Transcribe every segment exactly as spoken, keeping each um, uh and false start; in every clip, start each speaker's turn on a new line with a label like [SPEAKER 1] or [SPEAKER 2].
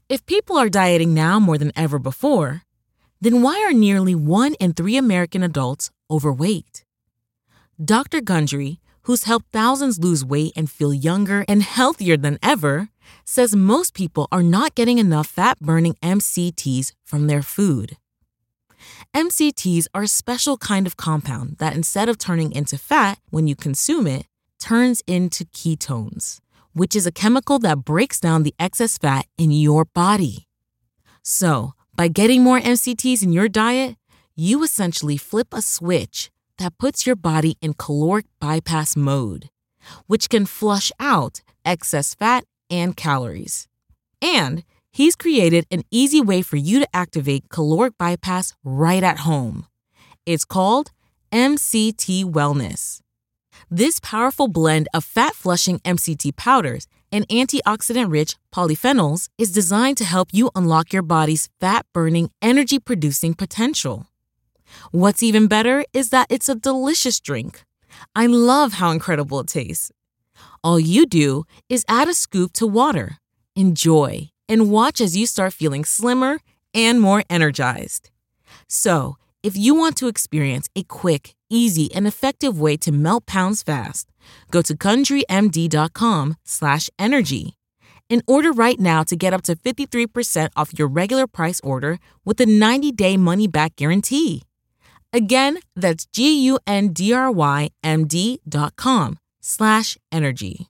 [SPEAKER 1] If people are dieting now more than ever before, then why are nearly one in three American adults overweight? Doctor Gundry, who's helped thousands lose weight and feel younger and healthier than ever, says most people are not getting enough fat-burning M C Ts from their food. M C Ts are a special kind of compound that, instead of turning into fat when you consume it, turns into ketones, which is a chemical that breaks down the excess fat in your body. So, by getting more M C Ts in your diet, you essentially flip a switch that puts your body in caloric bypass mode, which can flush out excess fat and calories. And he's created an easy way for you to activate caloric bypass right at home. It's called M C T Wellness. This powerful blend of fat-flushing M C T powders and antioxidant-rich polyphenols is designed to help you unlock your body's fat-burning, energy-producing potential. What's even better is that it's a delicious drink. I love how incredible it tastes. All you do is add a scoop to water, enjoy, and watch as you start feeling slimmer and more energized. So, if you want to experience a quick, easy, and effective way to melt pounds fast, go to GundryMD.com slash energy and order right now to get up to fifty-three percent off your regular price order with a ninety-day money-back guarantee. Again, that's G-U-N-D-R-Y-M-D dot com slash energy.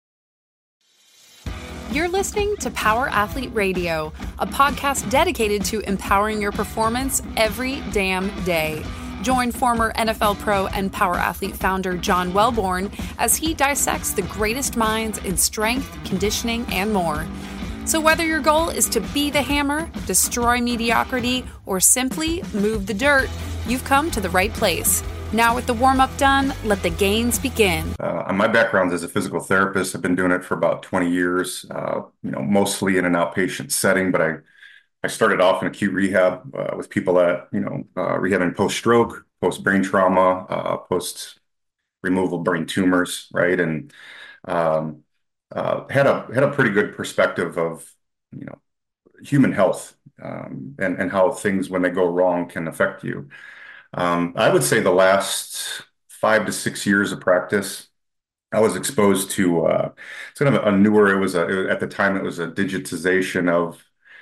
[SPEAKER 2] You're listening to Power Athlete Radio, a podcast dedicated to empowering your performance every damn day. Join former N F L pro and Power Athlete founder John Welborn as he dissects the greatest minds in strength, conditioning, and more. So whether your goal is to be the hammer, destroy mediocrity, or simply move the dirt, you've come to the right place. Now with the warm-up done, let the gains begin.
[SPEAKER 3] Uh, my background as a physical therapist, I've been doing it for about twenty years, uh, you know, mostly in an outpatient setting, but I, I started off in acute rehab uh, with people that, you know, uh, rehabbing post-stroke, post-brain trauma, uh, post-removal brain tumors, right? And um, uh, had a had a pretty good perspective of, you know, human health um, and, and how things, when they go wrong, can affect you. Um, I would say the last five to six years of practice, I was exposed to uh, sort of a newer, it was a, at the time, it was a digitization of,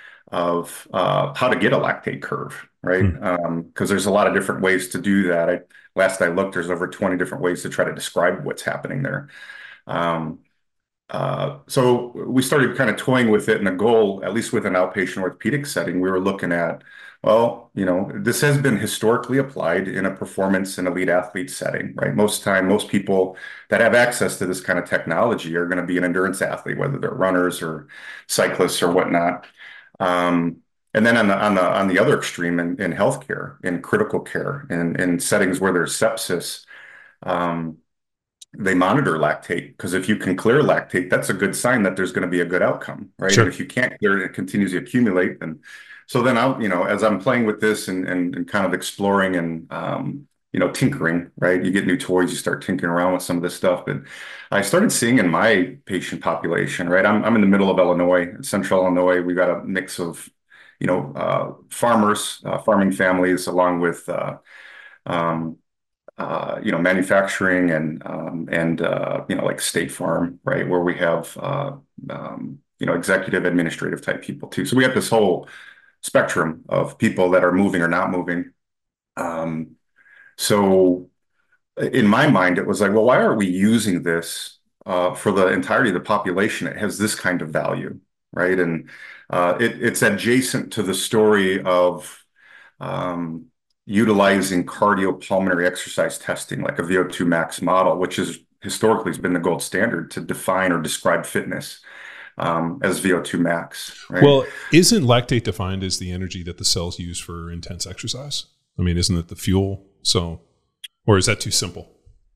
[SPEAKER 3] of uh, how to get a lactate curve, right?
[SPEAKER 4] Hmm.
[SPEAKER 3] Um, because there's a lot of different ways to do that. I, last I looked, there's over twenty different ways to try to describe what's happening there. Um, uh, so we started kind of toying with it, and the goal, at least with an outpatient orthopedic setting, we were looking at, well, you know, this has been historically applied in a performance and elite athlete setting, right? Most time, most people that have access to this kind of technology are going to be an endurance athlete, whether they're runners or cyclists or whatnot. Um, and then on the on the on the other extreme, in, in healthcare, in critical care, in in settings where there's sepsis, um, they monitor lactate, because if you can clear lactate, that's a good sign that there's going to be a good outcome, right?
[SPEAKER 4] Sure.
[SPEAKER 3] And if you can't clear it, it continues to accumulate, and so then I, you know, as I'm playing with this and, and, and kind of exploring and, um, you know, tinkering, right? You get new toys, you start tinkering around with some of this stuff. But I started seeing in my patient population, right? I'm, I'm in the middle of Illinois, central Illinois. We've got a mix of, you know, uh, farmers, uh, farming families, along with, uh, um, uh, you know, manufacturing and, um, and uh, you know, like State Farm, right? Where we have, uh, um, you know, executive administrative type people too. So we have this whole spectrum of people that are moving or not moving. Um, so in my mind, it was like, well, why are we using this uh, for the entirety of the population? It has this kind of value, right? And uh, it, it's adjacent to the story of um, utilizing cardiopulmonary exercise testing, like a V O two max model, which is historically has been the gold standard to define or describe fitness. Um, as V O two max, right?
[SPEAKER 4] Well, isn't lactate defined as the energy that the cells use for intense exercise? I mean, isn't it the fuel? So, or is that too simple?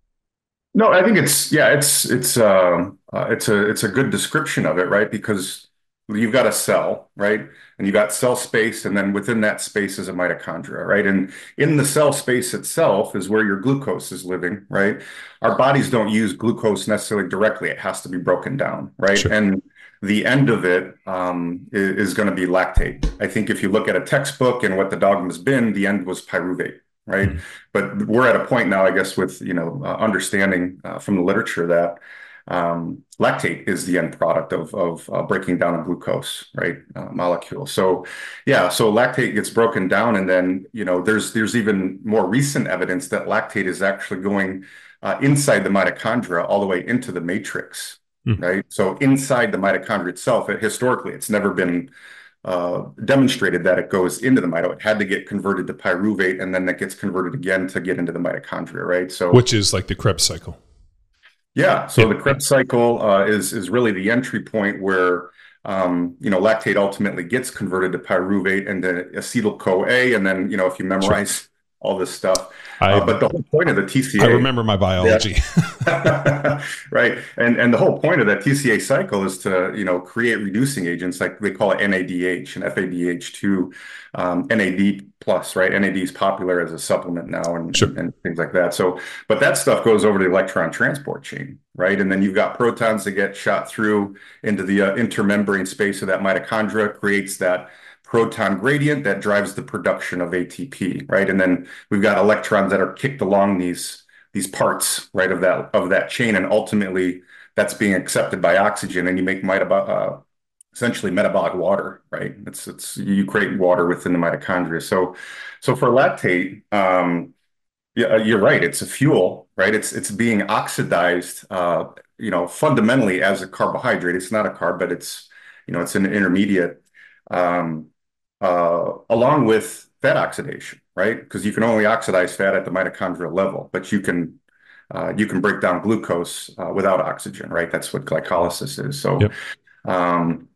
[SPEAKER 3] No, I think it's, yeah, it's, it's, uh, uh, it's a, it's a good description of it, right? Because you've got a cell, right? And you got cell space, and then within that space is a mitochondria, right? And in the cell space itself is where your glucose is living, right? Our bodies don't use glucose necessarily directly. It has to be broken down, right?
[SPEAKER 4] Sure.
[SPEAKER 3] And the end of it um, is, is going to be lactate. I think if you look at a textbook and what the dogma's been, the end was pyruvate, right? Mm-hmm. But we're at a point now, I guess, with you know uh, understanding uh, from the literature that um, lactate is the end product of of uh, breaking down a glucose, right, uh, molecule. So yeah, so lactate gets broken down, and then you know there's there's even more recent evidence that lactate is actually going uh, inside the mitochondria all the way into the matrix. Right. So inside the mitochondria itself, it, historically, it's never been uh, demonstrated that it goes into the mito. It had to get converted to pyruvate, and then that gets converted again to get into the mitochondria. Right. So
[SPEAKER 4] which is like the Krebs cycle.
[SPEAKER 3] Yeah. So yep. the Krebs cycle uh, is is really the entry point where um, you know lactate ultimately gets converted to pyruvate and then acetyl CoA, and then you know if you memorize sure. all this stuff.
[SPEAKER 4] I,
[SPEAKER 3] uh, but the whole point of the T C A,
[SPEAKER 4] I remember my biology,
[SPEAKER 3] yeah. right? And and the whole point of that T C A cycle is to you know create reducing agents like they call it N A D H and F A D H two, um, N A D plus, right? N A D is popular as a supplement now and,
[SPEAKER 4] sure.
[SPEAKER 3] and, and things like that. So, but that stuff goes over the electron transport chain, right? And then you've got protons that get shot through into the uh, intermembrane space of that mitochondria, creates that proton gradient that drives the production of A T P, right? And then we've got electrons that are kicked along these these parts, right, of that of that chain, and ultimately that's being accepted by oxygen, and you make metabolic, uh, essentially metabolic water, right? It's it's you create water within the mitochondria. So, so for lactate, um, yeah, you're right. It's a fuel, right? It's it's being oxidized, uh, you know, fundamentally as a carbohydrate. It's not a carb, but it's you know, it's an intermediate. Um, Uh, along with fat oxidation, right? Because you can only oxidize fat at the mitochondrial level, but you can uh, you can break down glucose uh, without oxygen, right? That's what glycolysis is. So, yep. um,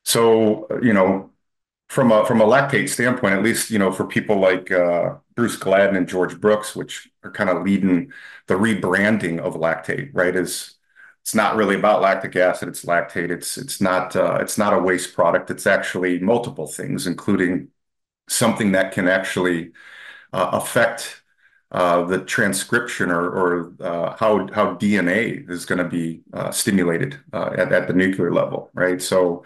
[SPEAKER 3] so you know, from a from a lactate standpoint, at least you know, for people like uh, Bruce Gladden and George Brooks, which are kind of leading the rebranding of lactate, right? Is it's not really about lactic acid, it's lactate. It's it's not uh, it's not a waste product. It's actually multiple things, including something that can actually uh, affect uh, the transcription or, or uh, how how D N A is going to be uh, stimulated uh, at, at the nuclear level, right? So,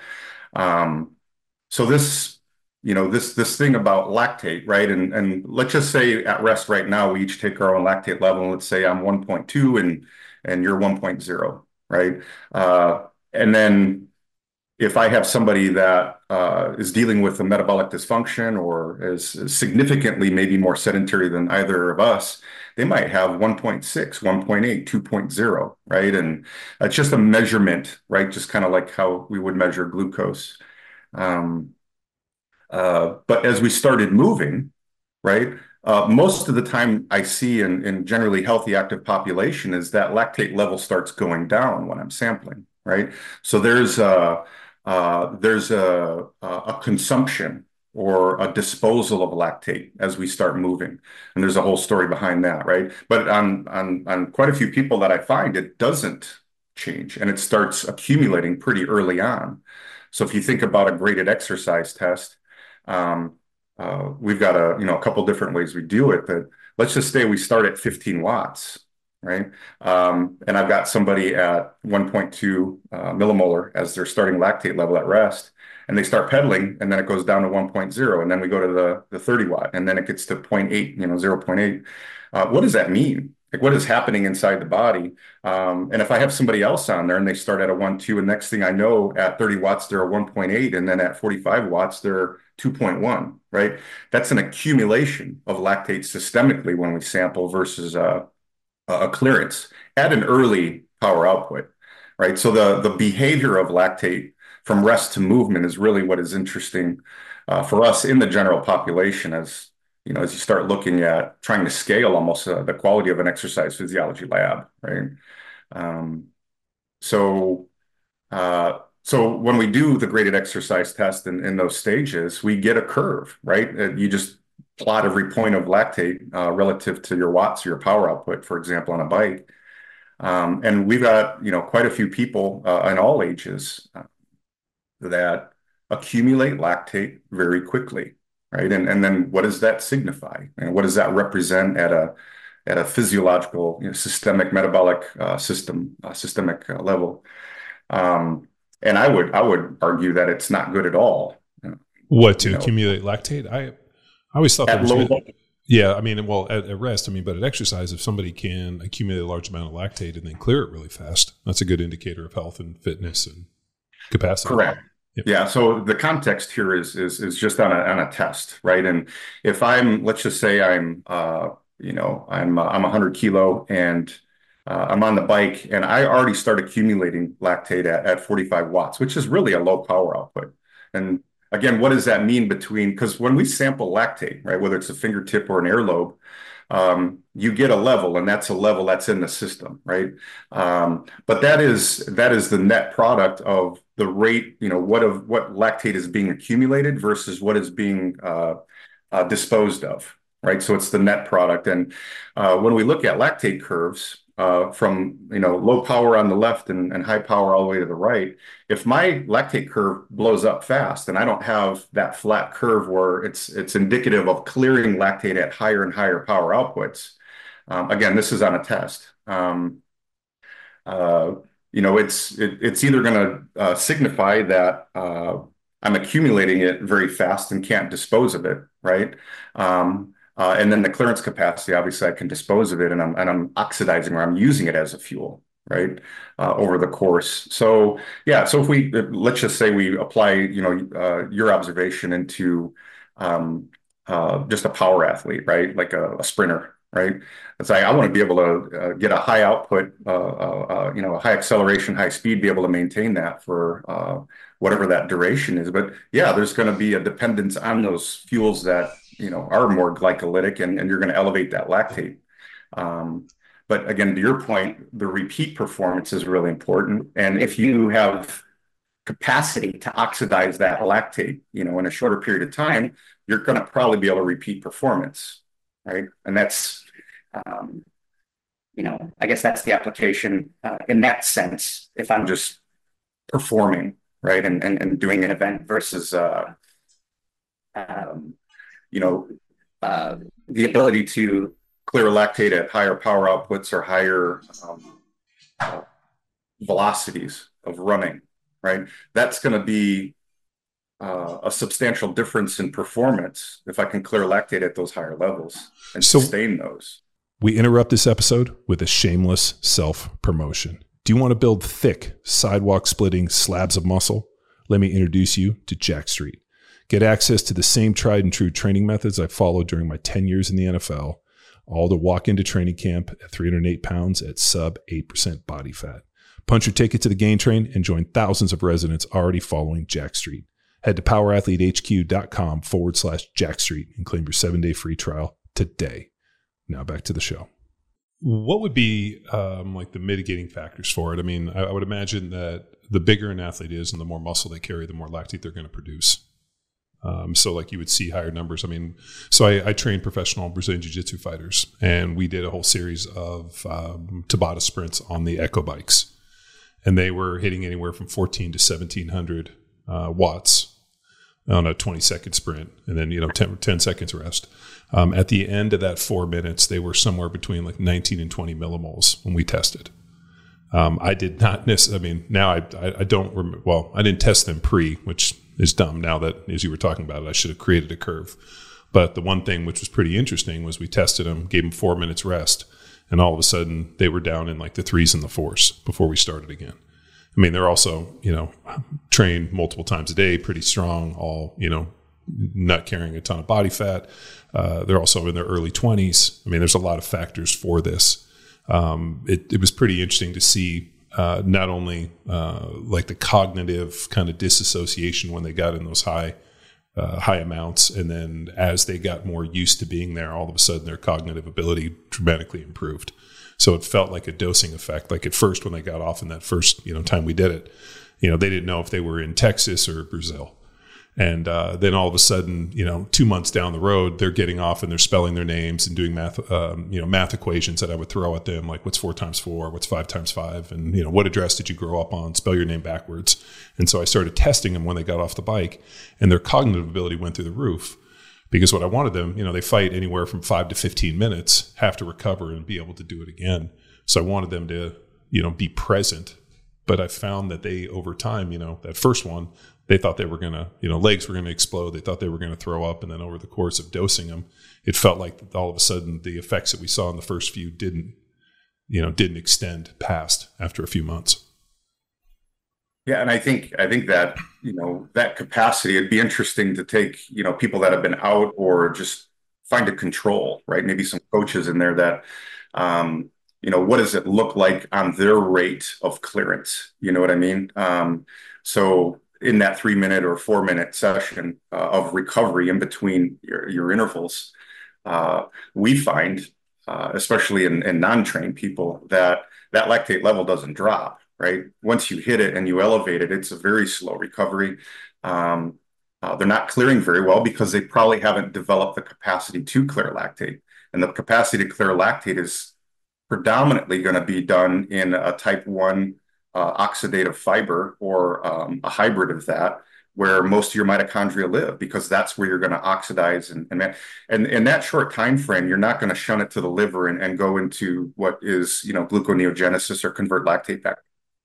[SPEAKER 3] um, so this you know this this thing about lactate, right? And and let's just say at rest right now we each take our own lactate level. And let's say I'm one point two and and you're one point zero. Right. Uh, and then if I have somebody that uh, is dealing with a metabolic dysfunction or is, is significantly maybe more sedentary than either of us, they might have one point six, one point eight, two point zero. Right. And it's just a measurement, right? Just kind of like how we would measure glucose. Um, uh, but as we started moving, right, Uh, most of the time I see in, in generally healthy active population is that lactate level starts going down when I'm sampling, right? So there's a, uh, there's a, a consumption or a disposal of lactate as we start moving. And there's a whole story behind that, right? But on, on, on quite a few people that I find, it doesn't change and it starts accumulating pretty early on. So if you think about a graded exercise test, um, Uh, we've got a you know a couple different ways we do it, but let's just say we start at fifteen watts, right? Um, and I've got somebody at one point two uh, millimolar as their starting lactate level at rest, and they start pedaling, and then it goes down to one point zero, and then we go to the the thirty watt, and then it gets to zero point eight, you know, zero point eight. Uh, what does that mean? Like what is happening inside the body? Um, and if I have somebody else on there and they start at a one point two, and next thing I know, at thirty watts, they're a one point eight, and then at forty-five watts, they're two point one, right? That's an accumulation of lactate systemically when we sample versus uh, a clearance at an early power output, right? So the, the behavior of lactate from rest to movement is really what is interesting uh, for us in the general population as, you know, as you start looking at trying to scale almost uh, the quality of an exercise physiology lab, right? Um, so, uh, So when we do the graded exercise test in, in those stages, we get a curve, right? You just plot every point of lactate uh, relative to your watts or your power output, for example, on a bike. Um, and we've got, you know, quite a few people uh, in all ages uh, that accumulate lactate very quickly, right? And, and then what does that signify? And what does that represent at a at a physiological, you know, systemic metabolic uh, system, uh, systemic uh, level? Um, and I would I would argue that it's not good at all.
[SPEAKER 4] What, to
[SPEAKER 3] You know,
[SPEAKER 4] accumulate lactate? I I always thought that
[SPEAKER 3] at
[SPEAKER 4] was
[SPEAKER 3] low,
[SPEAKER 4] good. Yeah, I mean, well, at, at rest, I mean, but at exercise, if somebody can accumulate a large amount of lactate and then clear it really fast, that's a good indicator of health and fitness and capacity.
[SPEAKER 3] correct.
[SPEAKER 4] Yep.
[SPEAKER 3] Yeah. So the context here is is is just on a on a test, right? And if I'm, let's just say I'm, uh, you know, I'm uh, I'm one hundred kilo and uh, I'm on the bike and I already start accumulating lactate at, at forty-five watts, which is really a low power output. And again, what does that mean between? Because when we sample lactate, right, whether it's a fingertip or an air lobe, um, you get a level, and that's a level that's in the system, right? Um, but that is that is the net product of the rate, you know, what of what lactate is being accumulated versus what is being uh, uh, disposed of, right? So it's the net product. And uh, when we look at lactate curves uh, from, you know, low power on the left and, and high power all the way to the right, if my lactate curve blows up fast and I don't have that flat curve where it's it's indicative of clearing lactate at higher and higher power outputs, um, again, this is on a test. Um, uh, you know, it's it, it's either going to uh, signify that uh, I'm accumulating it very fast and can't dispose of it, right? Um, uh, and then the clearance capacity, obviously, I can dispose of it, and I'm and I'm oxidizing or I'm using it as a fuel, right? Uh, over the course. So yeah, so if we let's just say we apply, you know, uh, your observation into um, uh, just a power athlete, right? Like a, a sprinter. Right. It's like I want to be able to uh, get a high output, uh, uh, uh, you know, a high acceleration, high speed, be able to maintain that for uh, whatever that duration is. But yeah, there's going to be a dependence on those fuels that, you know, are more glycolytic, and, and you're going to elevate that lactate. Um, but again, to your point, the repeat performance is really important. And if you have capacity to oxidize that lactate, you know, in a shorter period of time, you're going to probably be able to repeat performance. Right. And that's, um, you know, I guess that's the application uh, in that sense, if I'm just performing, right, and, and, and doing an event versus, uh, um, you know, uh, the ability to clear lactate at higher power outputs or higher um, uh, velocities of running, right? That's going to be Uh, a substantial difference in performance if I can clear lactate at those higher levels and
[SPEAKER 4] So-
[SPEAKER 3] sustain those.
[SPEAKER 4] We interrupt this episode with a shameless self-promotion. Do you want to build thick, sidewalk-splitting slabs of muscle? Let me introduce you to Jack Street. Get access to the same tried and true training methods I followed during my ten years in the N F L, all to walk into training camp at three hundred eight pounds at sub eight percent body fat. Punch your ticket to the Gain Train and join thousands of residents already following Jack Street. Head to powerathletehq.com forward slash Jack Street and claim your seven-day free trial today. Now back to the show. What would be um, like the mitigating factors for it? I mean, I, I would imagine that the bigger an athlete is and the more muscle they carry, the more lactate they're going to produce. Um, so like you would see higher numbers. I mean, so I, I trained professional Brazilian Jiu-Jitsu fighters, and we did a whole series of um, Tabata sprints on the Echo bikes. And they were hitting anywhere from fourteen to seventeen hundred uh, watts on a twenty second sprint, and then, you know, ten, ten seconds rest. Um, at the end of that four minutes, they were somewhere between like nineteen and twenty millimoles when we tested. Um, I did not necessarily, I mean, now I, I, I don't remember, well, I didn't test them pre, which is dumb now that, as you were talking about it, I should have created a curve. But the one thing which was pretty interesting was we tested them, gave them four minutes rest, and all of a sudden they were down in like the threes and the fours before we started again. I mean, they're also, you know, trained multiple times a day, pretty strong, all, you know, not carrying a ton of body fat. Uh, they're also in their early twenties. I mean, there's a lot of factors for this. Um, it, it was pretty interesting to see uh, not only uh, like the cognitive kind of disassociation when they got in those high, uh, high amounts. And then as they got more used to being there, all of a sudden their cognitive ability dramatically improved. So it felt like a dosing effect. Like at first, when they got off in that first, you know, time we did it, you know, they didn't know if they were in Texas or Brazil. And uh, then all of a sudden, you know, two months down the road, they're getting off and they're spelling their names and doing math, um, you know, math equations that I would throw at them, like what's four times four, what's five times five, and, you know, what address did you grow up on? Spell your name backwards. And so I started testing them when they got off the bike, and their cognitive ability went through the roof. Because what I wanted them, you know, they fight anywhere from five to fifteen minutes, have to recover and be able to do it again. So I wanted them to, you know, be present but I found that they, over time, you know, that first one, they thought they were going to, you know, legs were going to explode. They thought they were going to throw up. And then over the course of dosing them, it felt like all of a sudden the effects that we saw in the first few didn't, you know, didn't extend past after a few months.
[SPEAKER 3] Yeah. And I think, I think that, you know, that capacity, it'd be interesting to take, you know, people that have been out or just find a control, right? Maybe some coaches in there that, um, you know, what does it look like on their rate of clearance? You know what I mean? Um, so in that three minute or four minute session uh, of recovery in between your, your intervals, uh, we find, uh, especially in, in non-trained people, that that lactate level doesn't drop, right? Once you hit it and you elevate it, it's a very slow recovery. Um, uh, they're not clearing very well because they probably haven't developed the capacity to clear lactate. And the capacity to clear lactate is predominantly going to be done in a type one uh, oxidative fiber or um, a hybrid of that, where most of your mitochondria live, because that's where you're going to oxidize. And, and, and in that short time frame, you're not going to shun it to the liver and, and go into what is, you know, gluconeogenesis or convert lactate back.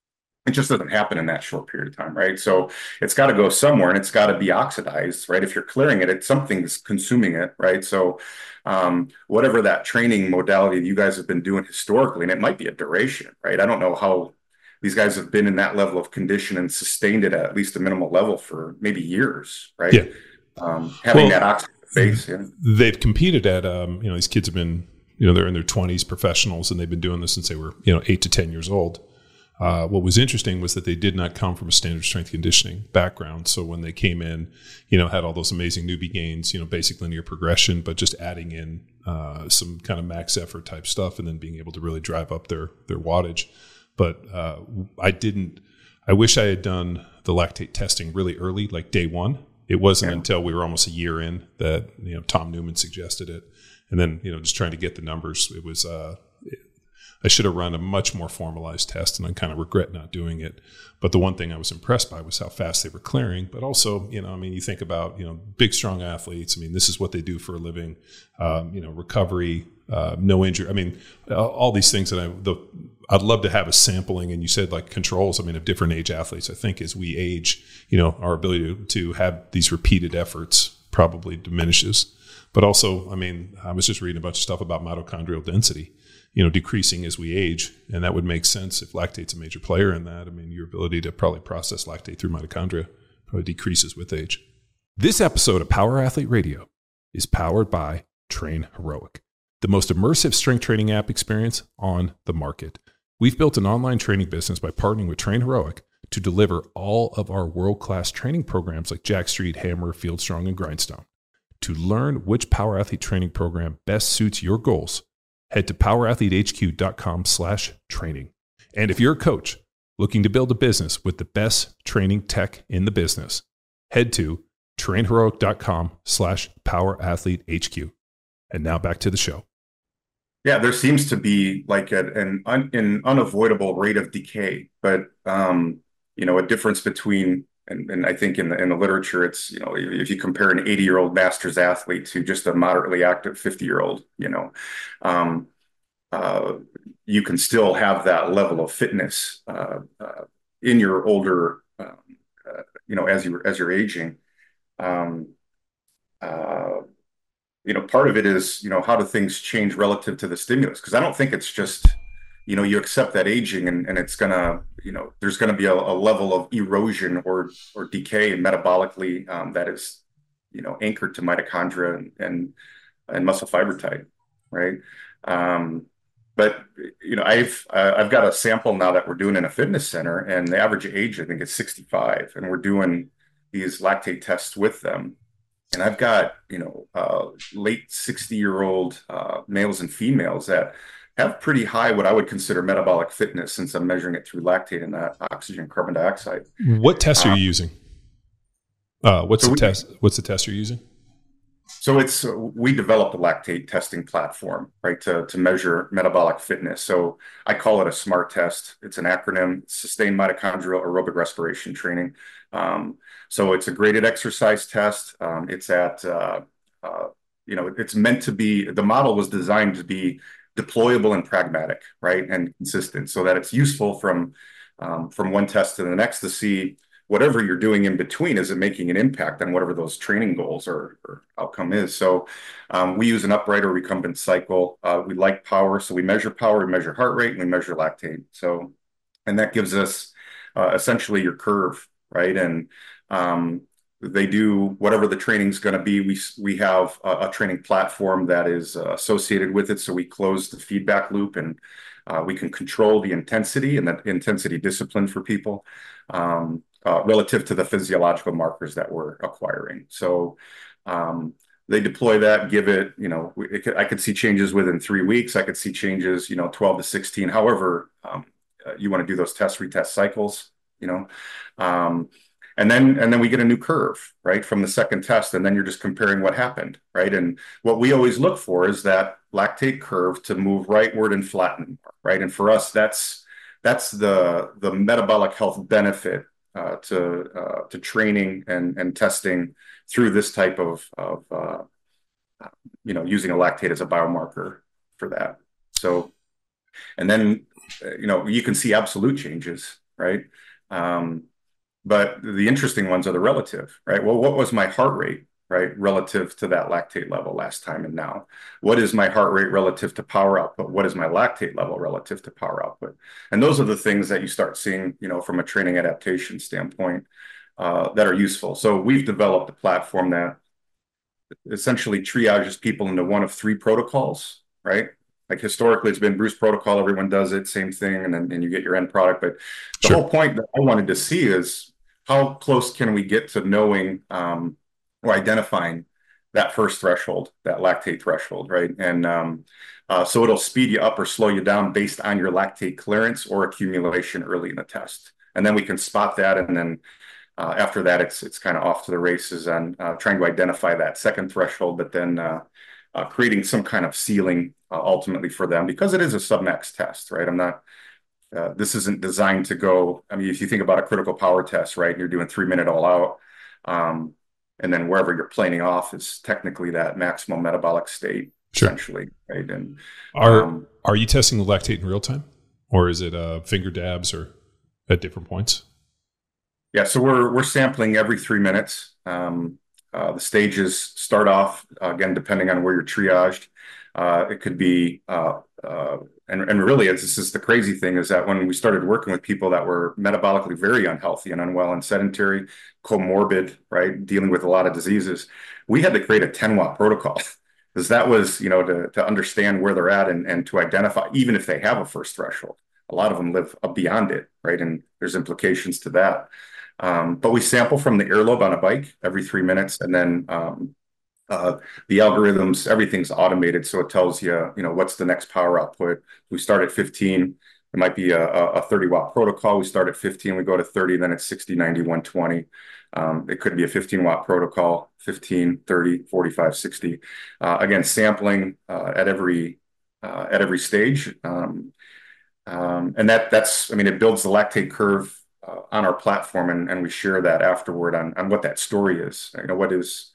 [SPEAKER 3] It just doesn't happen in that short period of time, right? So it's got to go somewhere and it's got to be oxidized, right? If you're clearing it, it's something's consuming it, right? So um, whatever that training modality you guys have been doing historically, and it might be a duration, right? I don't know how these guys have been in that level of condition and sustained it at at least a minimal level for maybe years, right?
[SPEAKER 4] Yeah.
[SPEAKER 3] Um, having
[SPEAKER 4] well,
[SPEAKER 3] that oxygen base. Yeah.
[SPEAKER 4] They've competed at, um, you know, these kids have been, you know, they're in their twenties, professionals, and they've been doing this since they were, you know, eight to ten years old. Uh, what was interesting was that they did not come from a standard strength conditioning background. So when they came in, you know, had all those amazing newbie gains, you know, basic linear progression, but just adding in uh, some kind of max effort type stuff, and then being able to really drive up their their wattage. But uh, I didn't. I wish I had done the lactate testing really early, like day one. It wasn't yeah. until we were almost a year in that, you know, Tom Newman suggested it, and then, you know, just trying to get the numbers. It was. Uh, it, I should have run a much more formalized test, and I kind of regret not doing it. But the one thing I was impressed by was how fast they were clearing. But also, you know, I mean, you think about, you know, big, strong athletes. I mean, this is what they do for a living. Um, you know, recovery, uh, no injury. I mean, all these things that I, the, I'd love to have a sampling. And you said like controls, I mean, of different age athletes. I think as we age, you know, our ability to, to have these repeated efforts probably diminishes. But also, I mean, I was just reading a bunch of stuff about mitochondrial density, you know, decreasing as we age. And that would make sense if lactate's a major player in that. I mean, your ability to probably process lactate through mitochondria probably decreases with age. This episode of Power Athlete Radio is powered by Train Heroic, the most immersive strength training app experience on the market. We've built an online training business by partnering with Train Heroic to deliver all of our world-class training programs like Jack Street, Hammer, Field Strong, and Grindstone. To learn which Power Athlete training program best suits your goals, head to powerathletehq.com slash training. And if you're a coach looking to build a business with the best training tech in the business, head to trainheroic.com slash powerathletehq. And now back to the show.
[SPEAKER 3] Yeah, there seems to be like a, an, un, an unavoidable rate of decay, but, um, you know, a difference between, and, and I think in the, in the literature, it's, you know, if you compare an eighty-year-old master's athlete to just a moderately active fifty-year-old, you know, um, uh, you can still have that level of fitness uh, uh, in your older, um, uh, you know, as you as you're aging. Um, uh, you know, part of it is, you know, how do things change relative to the stimulus? Because I don't think it's just, you know, you accept that aging and, and it's gonna, you know, there's gonna be a, a level of erosion or or decay and metabolically um, that is, you know, anchored to mitochondria and and, and muscle fiber type, right? Um, but you know, I've uh, I've got a sample now that we're doing in a fitness center, and the average age I think is sixty-five, and we're doing these lactate tests with them. And I've got, you know, uh, late sixty-year-old uh, males and females that have pretty high, what I would consider metabolic fitness, since I'm measuring it through lactate and that oxygen carbon dioxide.
[SPEAKER 4] What test are you using? Uh, what's
[SPEAKER 3] so
[SPEAKER 4] the
[SPEAKER 3] we,
[SPEAKER 4] test? What's the test you're using?
[SPEAKER 3] So it's uh, we developed a lactate testing platform, right, to to measure metabolic fitness. So I call it a SMART test. It's an acronym: Sustained Mitochondrial Aerobic Respiration Training. Um, so it's a graded exercise test. Um, it's at uh, uh, you know, it's meant to be. The model was designed to be deployable and pragmatic, right, and consistent, so that it's useful from um, from one test to the next to see whatever you're doing in between, is it making an impact on whatever those training goals or, or outcome is. So um, we use an upright or recumbent cycle. Uh, we like power, so we measure power, we measure heart rate, and we measure lactate. So, and that gives us uh, essentially your curve, right? And um, they do whatever the training's going to be. We we have a, a training platform that is uh, associated with it, so we close the feedback loop, and uh, we can control the intensity and that intensity discipline for people. Um, Uh, relative to the physiological markers that we're acquiring. So um, they deploy that, give it, you know, it could, I could see changes within three weeks. I could see changes, you know, twelve to sixteen, however um, uh, you want to do those test retest cycles, you know. Um, and then and then we get a new curve, right, from the second test, and then you're just comparing what happened, right? And what we always look for is that lactate curve to move rightward and flatten, right? And for us, that's that's the the metabolic health benefit Uh, to uh, to training and and testing through this type of of uh, you know, using a lactate as a biomarker for that. So, and then uh, you know, you can see absolute changes, right? Um, but the interesting ones are the relative, right? Well, what was my heart rate, right, relative to that lactate level last time and now? What is my heart rate relative to power output? What is my lactate level relative to power output? And those are the things that you start seeing, you know, from a training adaptation standpoint uh, that are useful. So we've developed a platform that essentially triages people into one of three protocols, right? Like historically, it's been Bruce protocol, everyone does it, same thing, and then and you get your end product. But the
[SPEAKER 4] Sure.
[SPEAKER 3] whole point that I wanted to see is how close can we get to knowing um, or identifying that first threshold, that lactate threshold, right? And um, uh, so it'll speed you up or slow you down based on your lactate clearance or accumulation early in the test. And then we can spot that, and then uh, after that, it's it's kind of off to the races on uh, trying to identify that second threshold, but then uh, uh, creating some kind of ceiling uh, ultimately for them, because it is a submax test, right? I'm not, uh, this isn't designed to go, I mean, if you think about a critical power test, right, you're doing three minute all out, um, and then wherever you're planing off is technically that maximum metabolic state,
[SPEAKER 4] Sure.
[SPEAKER 3] essentially, right? And
[SPEAKER 4] Are
[SPEAKER 3] um,
[SPEAKER 4] are you testing the lactate in real time, or is it uh, finger dabs or at different points?
[SPEAKER 3] yeah, so we're we're sampling every three minutes. Um, uh, the stages start off uh, again, depending on where you're triaged. Uh, it could be, uh, uh, and and really, it's, this is the crazy thing, is that when we started working with people that were metabolically very unhealthy and unwell and sedentary, comorbid, right, dealing with a lot of diseases, we had to create a ten watt protocol. Because that was, you know, to, to understand where they're at, and, and to identify, even if they have a first threshold. A lot of them live beyond it, right? And there's implications to that. Um, but we sample from the earlobe on a bike every three minutes. And then um, uh, the algorithms, everything's automated. So it tells you, you know, what's the next power output. We start at fifteen. It might be a, a thirty watt protocol. We start at fifteen, we go to thirty, then it's sixty, ninety, one twenty. Um, it could be a fifteen watt protocol, fifteen, thirty, forty-five, sixty. Uh, again, sampling uh, at every uh, at every stage. Um, um, and that that's, I mean, it builds the lactate curve uh, on our platform, and, and we share that afterward on, on what that story is. You know, what is,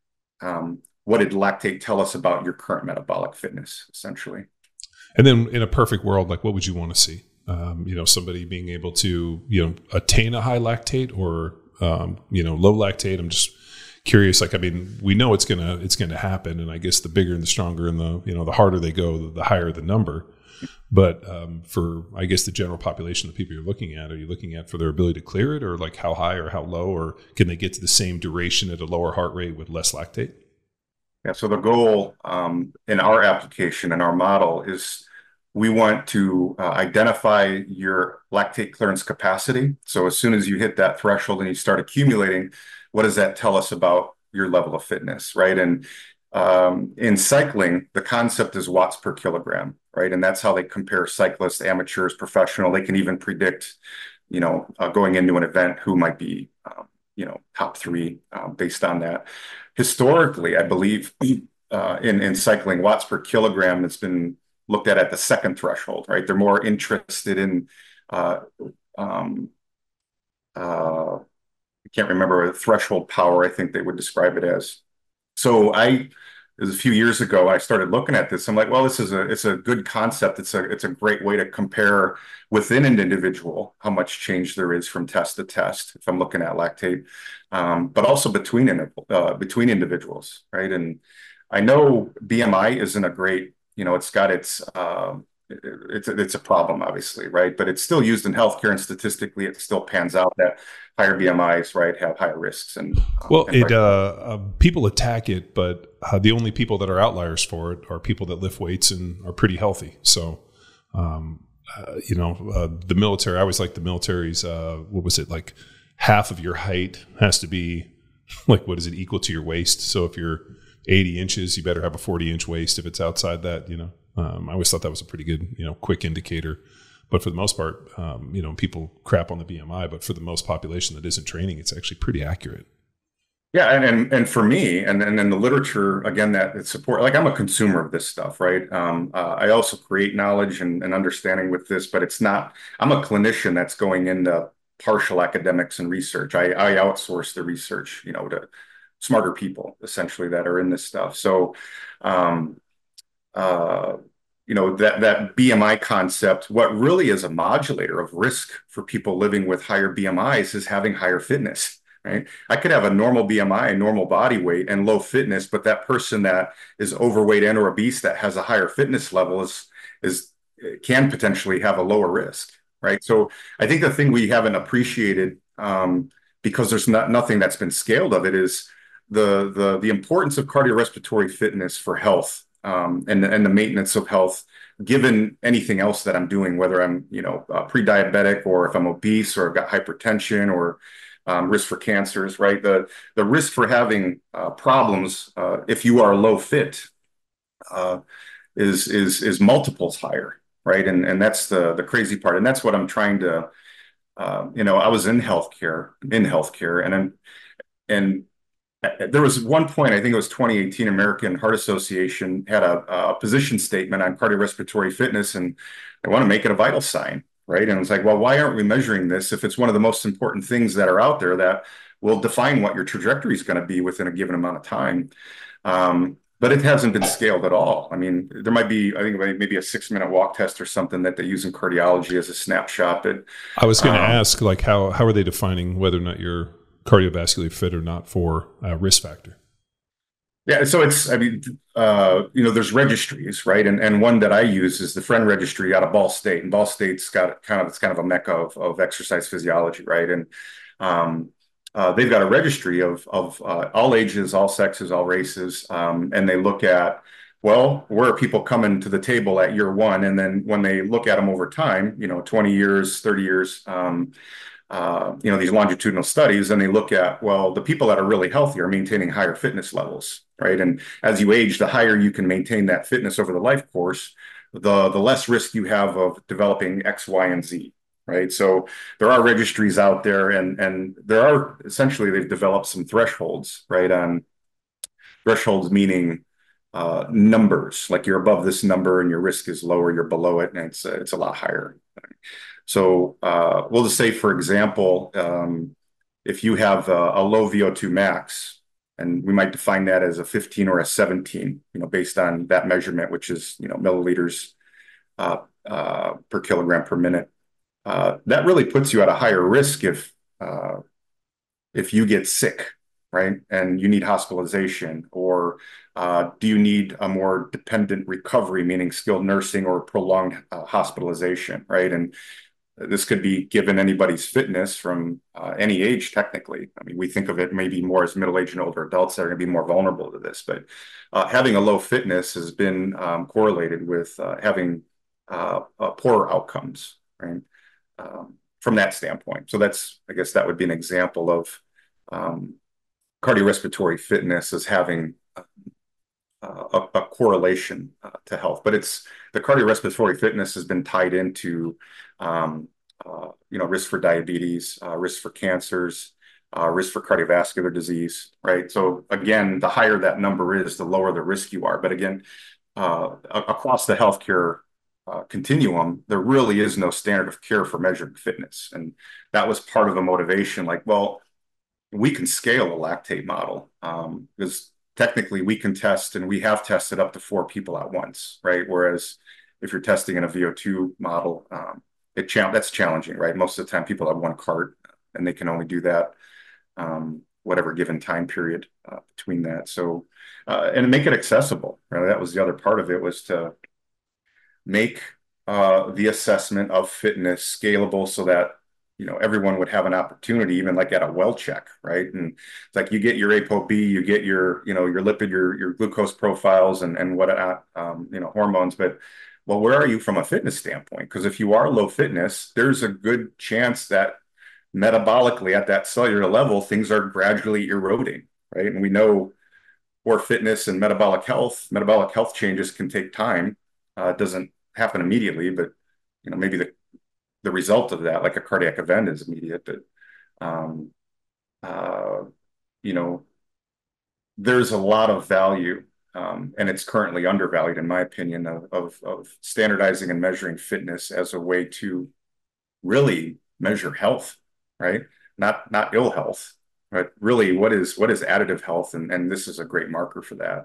[SPEAKER 3] um, what did lactate tell us about your current metabolic fitness, essentially?
[SPEAKER 4] And then in a perfect world, like what would you want to see? Um, you know, somebody being able to, you know, attain a high lactate or, um, you know, low lactate. I'm just curious. Like, I mean, we know it's going to, it's going to happen. And I guess the bigger and the stronger and the, you know, the harder they go, the, the higher the number. But um, for, I guess, the general population of people you're looking at, are you looking at for their ability to clear it, or like how high or how low, or can they get to the same duration at a lower heart rate with less lactate?
[SPEAKER 3] Yeah, so the goal um, in our application and our model is we want to uh, identify your lactate clearance capacity. So as soon as you hit that threshold and you start accumulating, what does that tell us about your level of fitness, right? And um, in cycling, the concept is watts per kilogram, right? And that's how they compare cyclists, amateurs, professional. They can even predict, you know, uh, going into an event who might be, um, you know, top three uh, based on that. Historically, I believe uh, in, in cycling, watts per kilogram has been looked at at the second threshold, right? They're more interested in, uh, um, uh, I can't remember, a threshold power, I think they would describe it as. So I, it was a few years ago I started looking at this. I'm like, well, this is a it's a good concept. It's a it's a great way to compare within an individual how much change there is from test to test if I'm looking at lactate, um, but also between uh, between individuals, right? And I know B M I isn't a great, you know, it's got its uh, it's a, it's a problem, obviously, right? But it's still used in healthcare, and statistically, it still pans out that higher B M Is, right, have higher risks. And um,
[SPEAKER 4] well,
[SPEAKER 3] and
[SPEAKER 4] it
[SPEAKER 3] right.
[SPEAKER 4] uh, uh, people attack it, but uh, the only people that are outliers for it are people that lift weights and are pretty healthy. So, um, uh, you know, uh, the military. I always like the military's. Uh, what was it like? Half of your height has to be like what is it equal to your waist? So if you're eighty inches, you better have a forty inch waist. If it's outside that, you know. Um, I always thought that was a pretty good, you know, quick indicator. But for the most part, um, you know, people crap on the B M I, but for the most population that isn't training, it's actually pretty accurate.
[SPEAKER 3] Yeah, and and, and for me, and and in the literature, again, that it's support, like I'm a consumer of this stuff, right? Um, uh, I also create knowledge and, and understanding with this, but it's not, I'm a clinician that's going into partial academics and research. I, I outsource the research, you know, to smarter people, essentially, that are in this stuff. So, um, uh, you know, that, that B M I concept, what really is a modulator of risk for people living with higher B M Is is having higher fitness, right? I could have a normal B M I, normal body weight, and low fitness, but that person that is overweight and or obese that has a higher fitness level is, is can potentially have a lower risk, right? So I think the thing we haven't appreciated, um, because there's not nothing that's been scaled of it, is the, the, the importance of cardiorespiratory fitness for health. Um, and, and the maintenance of health, given anything else that I'm doing, whether I'm, you know, uh, pre-diabetic or if I'm obese or I've got hypertension or um, risk for cancers, right? The, the risk for having uh, problems, uh, if you are low fit, uh, is, is, is multiples higher, right? And, and that's the, the crazy part. And that's what I'm trying to, uh, you know, I was in healthcare, in healthcare, and I'm, and there was one point, I think it was twenty eighteen, American Heart Association had a, a position statement on cardiorespiratory fitness, and they want to make it a vital sign, right? And it's like, well, why aren't we measuring this if it's one of the most important things that are out there that will define what your trajectory is going to be within a given amount of time? Um, but it hasn't been scaled at all. I mean, there might be, I think maybe a six minute walk test or something that they use in cardiology as a snapshot. But
[SPEAKER 4] I was going to
[SPEAKER 3] um,
[SPEAKER 4] ask, like, how, how are they defining whether or not you're cardiovascularly fit or not for a risk factor?
[SPEAKER 3] Yeah, so it's, I mean, uh, you know, there's registries, right? And and one that I use is the Friend Registry out of Ball State. And Ball State's got kind of, it's kind of a mecca of, of exercise physiology, right? And um, uh, they've got a registry of, of uh, all ages, all sexes, all races. Um, and they look at, well, where are people coming to the table at year one? And then when they look at them over time, you know, twenty years, thirty years, um, Uh, you know, these longitudinal studies, and they look at, well, the people that are really healthy are maintaining higher fitness levels, right? And as you age, the higher you can maintain that fitness over the life course, the, the less risk you have of developing X, Y, and Z, right? So there are registries out there, and, and there are, essentially, they've developed some thresholds, right? On thresholds meaning uh, numbers, like you're above this number and your risk is lower, you're below it, and it's, uh, it's a lot higher. So uh, we'll just say, for example, um, if you have a, a low V O two max, and we might define that as a fifteen or a seventeen, you know, based on that measurement, which is, you know, milliliters uh, uh, per kilogram per minute, uh, that really puts you at a higher risk if uh, if you get sick, right? And you need hospitalization, or uh, do you need a more dependent recovery, meaning skilled nursing or prolonged uh, hospitalization, right? And this could be given anybody's fitness from uh, any age, technically. I mean, we think of it maybe more as middle-aged and older adults that are going to be more vulnerable to this, but uh, having a low fitness has been um, correlated with uh, having uh, uh, poorer outcomes, right? Um, from that standpoint. So that's, I guess that would be an example of um, cardiorespiratory fitness as having uh, a, a correlation uh, to health. But it's, the cardiorespiratory fitness has been tied into Um, uh, you know, risk for diabetes, uh, risk for cancers, uh, risk for cardiovascular disease, right? So again, the higher that number is, the lower the risk you are. But again, uh, across the healthcare uh, continuum, there really is no standard of care for measuring fitness. And that was part of the motivation. Like, well, we can scale a lactate model, um, because technically we can test, and we have tested up to four people at once, right? Whereas if you're testing in a V O two model, um, it cha- that's challenging, right? Most of the time people have one cart and they can only do that um, whatever given time period uh, between that. So, uh, and make it accessible, right? That was the other part of it, was to make uh, the assessment of fitness scalable so that, you know, everyone would have an opportunity, even like at a well check, right? And it's like you get your ApoB, you get your, you know, your lipid, your your glucose profiles and and whatnot, um, you know, hormones. But well, where are you from a fitness standpoint? Because if you are low fitness, there's a good chance that metabolically at that cellular level, things are gradually eroding, right? And we know for fitness and metabolic health, metabolic health changes can take time. Uh, it doesn't happen immediately, but you know, maybe the the result of that, like a cardiac event, is immediate. But um, uh, you know, there's a lot of value, um, and it's currently undervalued, in my opinion, of, of of standardizing and measuring fitness as a way to really measure health, right? Not not ill health, but really what is what is additive health, and and this is a great marker for that.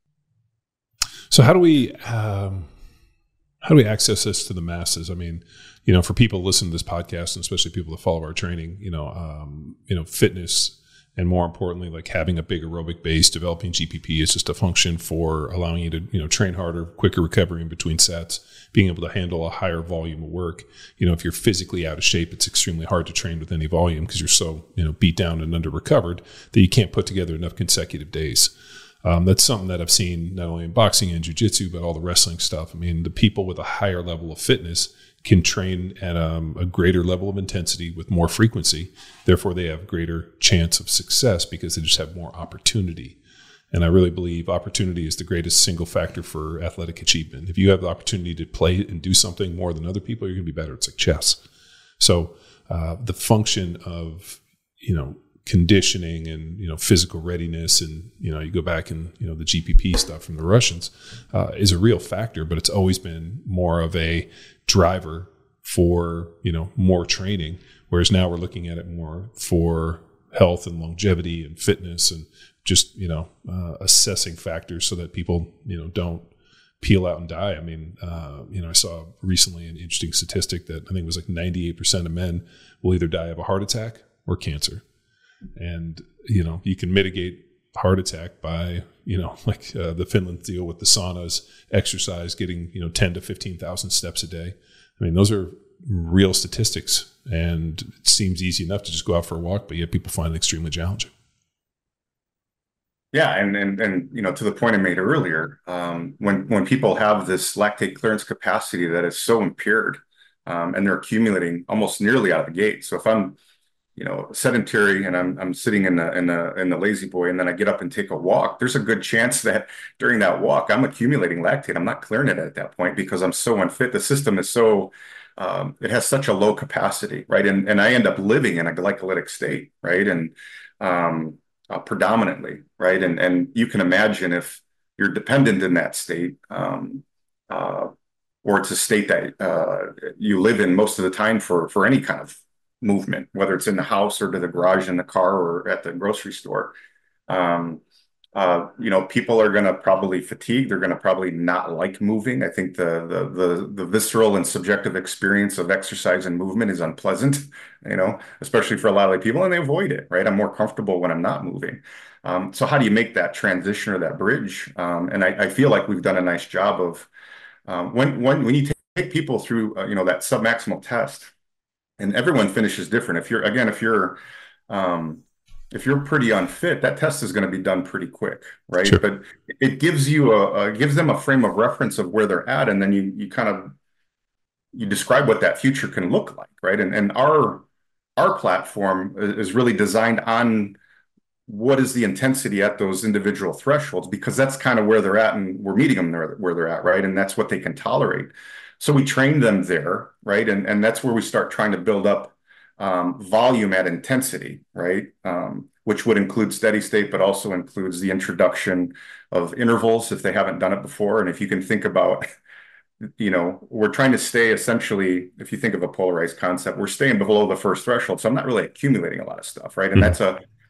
[SPEAKER 4] So how do we um, how do we access this to the masses? I mean, you know, for people listening to this podcast, and especially people that follow our training, you know, um, you know, fitness, and more importantly, like having a big aerobic base, developing G P P is just a function for allowing you to, you know, train harder, quicker recovery in between sets, being able to handle a higher volume of work. You know, if you're physically out of shape, it's extremely hard to train with any volume because you're so, you know, beat down and under recovered that you can't put together enough consecutive days. Um, that's something that I've seen not only in boxing and jiu-jitsu, but all the wrestling stuff. I mean, the people with a higher level of fitness can train at um, a greater level of intensity with more frequency. Therefore, they have greater chance of success because they just have more opportunity. And I really believe opportunity is the greatest single factor for athletic achievement. If you have the opportunity to play and do something more than other people, you're going to be better. It's like chess. So uh, the function of, you know, conditioning and, you know, physical readiness, and, you know, you go back and, you know, the G P P stuff from the Russians uh, is a real factor, but it's always been more of a driver for, you know, more training. Whereas now we're looking at it more for health and longevity and fitness and just, you know, uh, assessing factors so that people, you know, don't peel out and die. I mean, uh, you know, I saw recently an interesting statistic that I think it was like ninety-eight percent of men will either die of a heart attack or cancer. And, you know, you can mitigate heart attack by, you know, like uh, the Finland deal with the saunas, exercise, getting, you know, ten to fifteen thousand steps a day. I mean, those are real statistics, and it seems easy enough to just go out for a walk, but yet people find it extremely challenging.
[SPEAKER 3] Yeah, and and and you know, to the point I made earlier, um, when when people have this lactate clearance capacity that is so impaired, um, and they're accumulating almost nearly out of the gate. So if I'm, you know, sedentary and I'm I'm sitting in the in the in the lazy boy, and then I get up and take a walk, there's a good chance that during that walk I'm accumulating lactate. I'm not clearing it at that point because I'm so unfit. The system is so um, it has such a low capacity, right? And and I end up living in a glycolytic state, right? And um, uh, predominantly, right? And and you can imagine if you're dependent in that state, um, uh, or it's a state that uh, you live in most of the time for for any kind of movement, whether it's in the house or to the garage in the car or at the grocery store. Um, uh, you know, people are going to probably fatigue. They're going to probably not like moving. I think the, the the the visceral and subjective experience of exercise and movement is unpleasant, you know, especially for a lot of people, and they avoid it, right? I'm more comfortable when I'm not moving. Um, so how do you make that transition or that bridge? Um, and I, I feel like we've done a nice job of um, when when when you take people through, uh, you know, that submaximal test. And everyone finishes different. If you're, again, if you're, um, if you're pretty unfit, that test is going to be done pretty quick, right? Sure. But it gives you a, a, gives them a frame of reference of where they're at, and then you, you kind of, you describe what that future can look like, right? And and our, our platform is really designed on what is the intensity at those individual thresholds, because that's kind of where they're at, and we're meeting them there where they're at, right? And that's what they can tolerate. So we train them there, right? And, and that's where we start trying to build up um, volume at intensity, right? Um, which would include steady state, but also includes the introduction of intervals if they haven't done it before. And if you can think about, you know, we're trying to stay essentially, if you think of a polarized concept, we're staying below the first threshold. So I'm not really accumulating a lot of stuff, right? And mm-hmm. that's a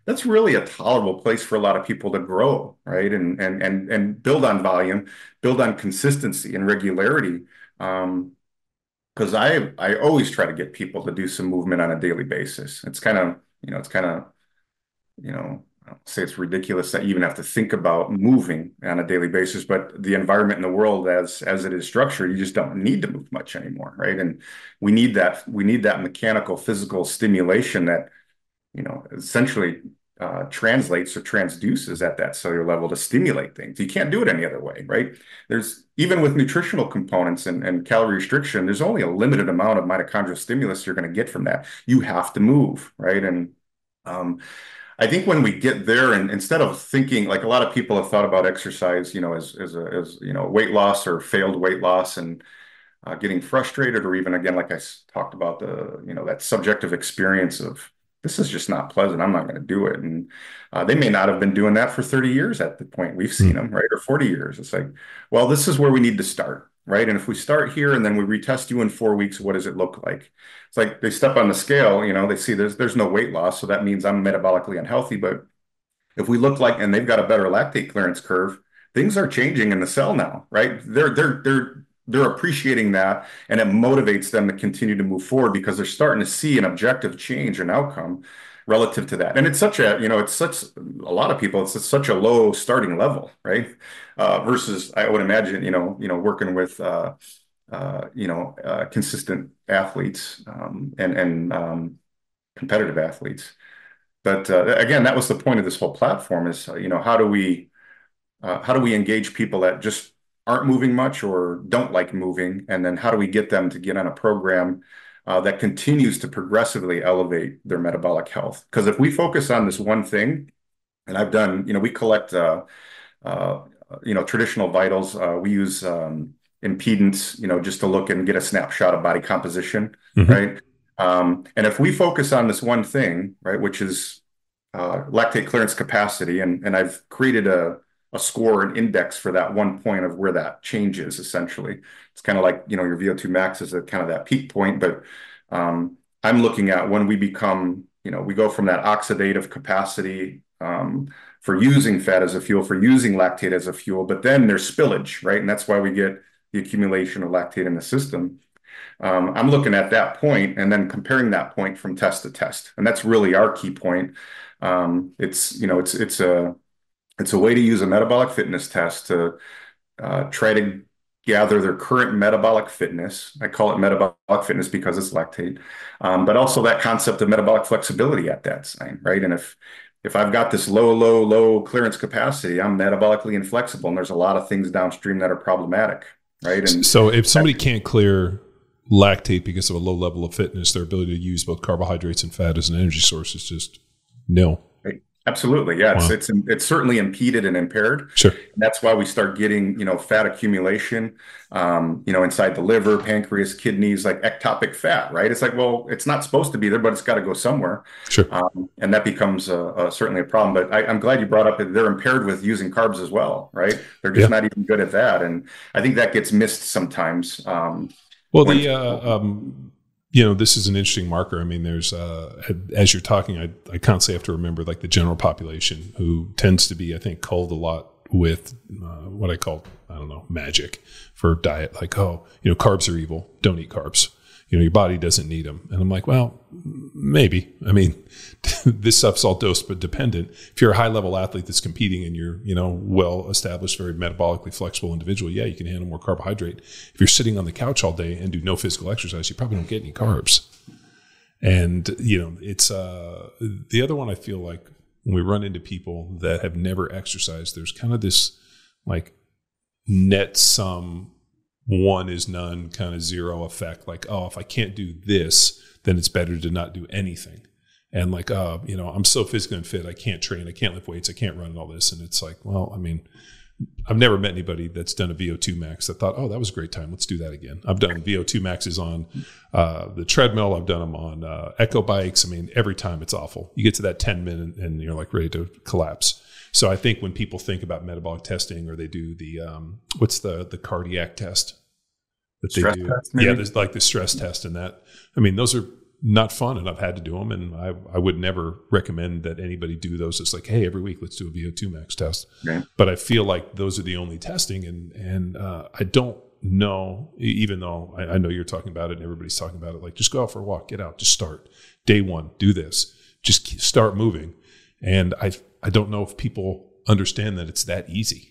[SPEAKER 3] that's really a tolerable place for a lot of people to grow, right? And and and and build on volume, build on consistency and regularity. Um, because I I always try to get people to do some movement on a daily basis. It's kind of, you know, it's kind of, you know, I don't say it's ridiculous that you even have to think about moving on a daily basis, but the environment in the world as as it is structured, you just don't need to move much anymore, right? And we need that we need that mechanical, physical stimulation that, you know, essentially uh, translates or transduces at that cellular level to stimulate things. You can't do it any other way, right? There's even with nutritional components and, and calorie restriction, there's only a limited amount of mitochondrial stimulus you're going to get from that. You have to move, right? And um, I think when we get there, and instead of thinking like a lot of people have thought about exercise, you know, as as a, as you know, weight loss or failed weight loss, and uh, getting frustrated, or even again, like I talked about, the you know that subjective experience of this is just not pleasant. I'm not going to do it. And uh, they may not have been doing that for thirty years at the point we've seen them, right? Or forty years. It's like, well, this is where we need to start, right? And if we start here and then we retest you in four weeks, what does it look like? It's like they step on the scale, you know, they see there's there's no weight loss. So that means I'm metabolically unhealthy. But if we look like, and they've got a better lactate clearance curve, things are changing in the cell now, right? They're, they're, they're, they're appreciating that, and it motivates them to continue to move forward because they're starting to see an objective change and outcome relative to that. And it's such a, you know, it's such a lot of people, it's such a low starting level, right? Uh, versus I would imagine, you know, you know, working with, uh, uh, you know, uh, consistent athletes um, and, and um, competitive athletes. But uh, again, that was the point of this whole platform is, uh, you know, how do we, uh, how do we engage people that just aren't moving much or don't like moving? And then how do we get them to get on a program uh, that continues to progressively elevate their metabolic health? Because if we focus on this one thing, and I've done, you know, we collect, uh, uh, you know, traditional vitals. Uh, we use um, impedance, you know, just to look and get a snapshot of body composition, mm-hmm. right? Um, and if we focus on this one thing, right, which is uh, lactate clearance capacity, and, and I've created a, a score, an index for that one point of where that changes, essentially. It's kind of like, you know, your V O two max is at kind of that peak point, but um, I'm looking at when we become, you know, we go from that oxidative capacity um, for using fat as a fuel, for using lactate as a fuel, but then there's spillage, right? And that's why we get the accumulation of lactate in the system. Um, I'm looking at that point and then comparing that point from test to test. And that's really our key point. Um, it's, you know, it's, it's a, it's a way to use a metabolic fitness test to uh, try to gather their current metabolic fitness. I call it metabolic fitness because it's lactate, um, but also that concept of metabolic flexibility at that sign, right? And if, if I've got this low, low, low clearance capacity, I'm metabolically inflexible, and there's a lot of things downstream that are problematic, right? And
[SPEAKER 4] so if somebody can't clear lactate because of a low level of fitness, their ability to use both carbohydrates and fat as an energy source is just nil.
[SPEAKER 3] Right. Absolutely. Yeah.
[SPEAKER 4] Wow.
[SPEAKER 3] It's, it's, it's certainly impeded and impaired.
[SPEAKER 4] Sure.
[SPEAKER 3] And that's why we start getting, you know, fat accumulation, um, you know, inside the liver, pancreas, kidneys, like ectopic fat, right? It's like, well, it's not supposed to be there, but it's got to go somewhere.
[SPEAKER 4] Sure.
[SPEAKER 3] Um, and that becomes a, a, certainly a problem. But I, I'm glad you brought up that they're impaired with using carbs as well, right? They're just yeah. not even good at that. And I think that gets missed sometimes. Um,
[SPEAKER 4] Well, the uh, um, you know, this is an interesting marker. I mean, there's uh, as you're talking, I, I constantly have to remember like the general population who tends to be, I think, culled a lot with uh, what I call, I don't know, magic for diet. Like, oh, you know, carbs are evil. Don't eat carbs. You know, your body doesn't need them. And I'm like, well, maybe. I mean, this stuff's all dose but dependent. If you're a high level athlete that's competing and you're, you know, well established, very metabolically flexible individual, yeah, you can handle more carbohydrate. If you're sitting on the couch all day and do no physical exercise, you probably don't get any carbs. And, you know, it's uh, the other one. I feel like when we run into people that have never exercised, there's kind of this like net sum, one is none, kind of zero effect. Like, oh, if I can't do this, then it's better to not do anything. And like, uh, you know, I'm so physically unfit, I can't train, I can't lift weights, I can't run and all this. And it's like, well, I mean, I've never met anybody that's done a V O two max that thought, oh, that was a great time, let's do that again. I've done V O two maxes on uh, the treadmill, I've done them on uh, echo bikes. I mean, every time it's awful. You get to that ten minute and you're like ready to collapse. So I think when people think about metabolic testing, or they do the, um, what's the the cardiac test that they
[SPEAKER 3] stress
[SPEAKER 4] do?
[SPEAKER 3] Test, maybe?
[SPEAKER 4] Yeah, there's like the stress test and that. I mean, those are not fun, and I've had to do them, and I, I would never recommend that anybody do those. It's like, hey, every week let's do a V O two max test.
[SPEAKER 3] Right.
[SPEAKER 4] But I feel like those are the only testing, and and uh, I don't know, even though I, I know you're talking about it and everybody's talking about it, like just go out for a walk, get out, just start. Day one, do this. Just start moving. And I I don't know if people understand that it's that easy.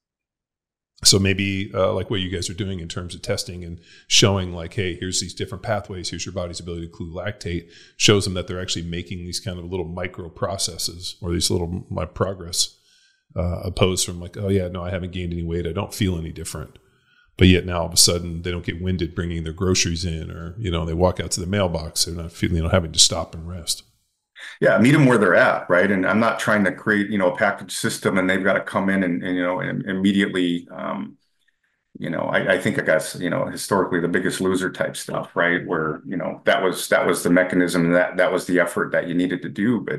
[SPEAKER 4] So maybe uh, like what you guys are doing in terms of testing and showing like, hey, here's these different pathways, here's your body's ability to include lactate, shows them that they're actually making these kind of little micro processes or these little my progress uh, opposed from like, oh yeah, no, I haven't gained any weight, I don't feel any different. But yet now all of a sudden they don't get winded bringing their groceries in, or, you know, they walk out to the mailbox, they're not feeling, you know, having to stop and rest.
[SPEAKER 3] Yeah, meet them where they're at, right? And I'm not trying to create, you know, a package system and they've got to come in and, and you know, and immediately, um, you know, I, I think I got, you know, historically the Biggest Loser type stuff, right? Where, you know, that was, that was the mechanism, that, that was the effort that you needed to do. But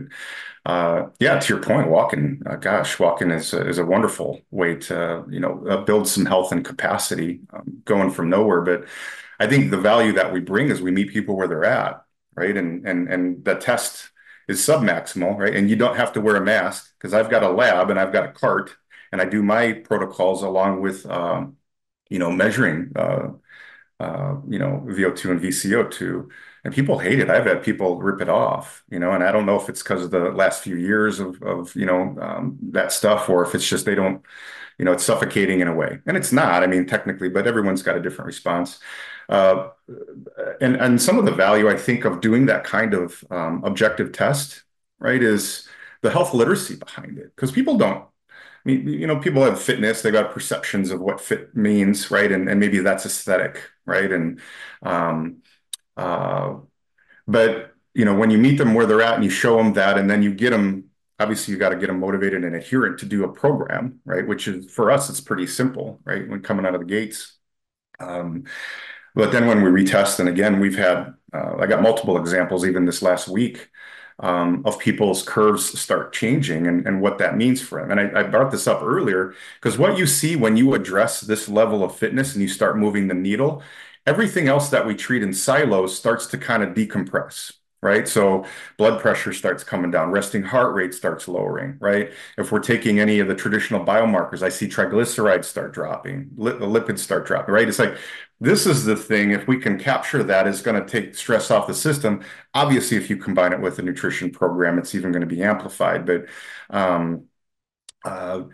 [SPEAKER 3] uh, yeah, to your point, walking, uh, gosh, walking is a, is a wonderful way to, you know, uh, build some health and capacity um, going from nowhere. But I think the value that we bring is we meet people where they're at, right? And, and, and the test is submaximal, right? And you don't have to wear a mask because I've got a lab and I've got a cart and I do my protocols along with, um, you know, measuring, uh, uh, you know, V O two and V C O two, and people hate it. I've had people rip it off, you know, and I don't know if it's because of the last few years of, of you know, um, that stuff, or if it's just they don't, you know, it's suffocating in a way. And it's not, I mean, technically, but everyone's got a different response. Uh, and, and some of the value, I think, of doing that kind of um, objective test, right, is the health literacy behind it. Because people don't, I mean, you know, people have fitness, they got perceptions of what fit means, right? And, and maybe that's aesthetic, right? And, um, uh, but, you know, when you meet them where they're at and you show them that, and then you get them, obviously you got to get them motivated and adherent to do a program, right? Which is, for us, it's pretty simple, right? When coming out of the gates. Um, But then when we retest, and again, we've had, uh, I got multiple examples even this last week um, of people's curves start changing and, and what that means for them. And I, I brought this up earlier because what you see when you address this level of fitness and you start moving the needle, everything else that we treat in silos starts to kind of decompress. Right. So blood pressure starts coming down, resting heart rate starts lowering. Right. If we're taking any of the traditional biomarkers, I see triglycerides start dropping, li- lipids start dropping. Right. It's like, this is the thing. If we can capture that, is going to take stress off the system. Obviously, if you combine it with a nutrition program, it's even going to be amplified. But um, uh,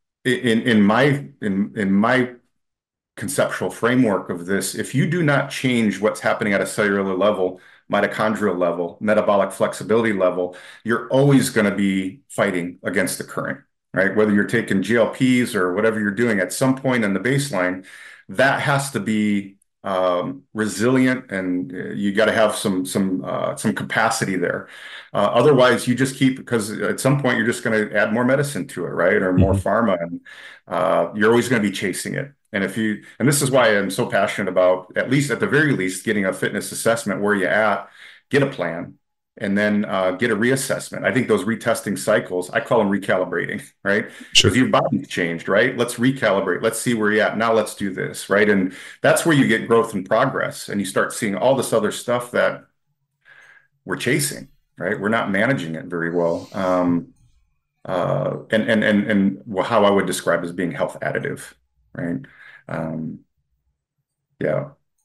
[SPEAKER 3] in in my in in my conceptual framework of this, if you do not change what's happening at a cellular level, mitochondrial level, metabolic flexibility level, you're always going to be fighting against the current, right? Whether you're taking G L Ps or whatever you're doing, at some point in the baseline, that has to be um, resilient, and you got to have some some uh, some capacity there. Uh, otherwise, you just keep, because at some point you're just going to add more medicine to it, right, or more mm-hmm. pharma, and uh, you're always going to be chasing it. And if you, and this is why I'm so passionate about, at least at the very least, getting a fitness assessment where you at, get a plan, and then uh, get a reassessment. I think those retesting cycles, I call them recalibrating, right?
[SPEAKER 4] Sure.
[SPEAKER 3] Because your body's changed, right? Let's recalibrate. Let's see where you're at. Now let's do this, right? And that's where you get growth and progress, and you start seeing all this other stuff that we're chasing, right? We're not managing it very well. Um, uh, and, and, and, and how I would describe as being health additive, right? Um, yeah.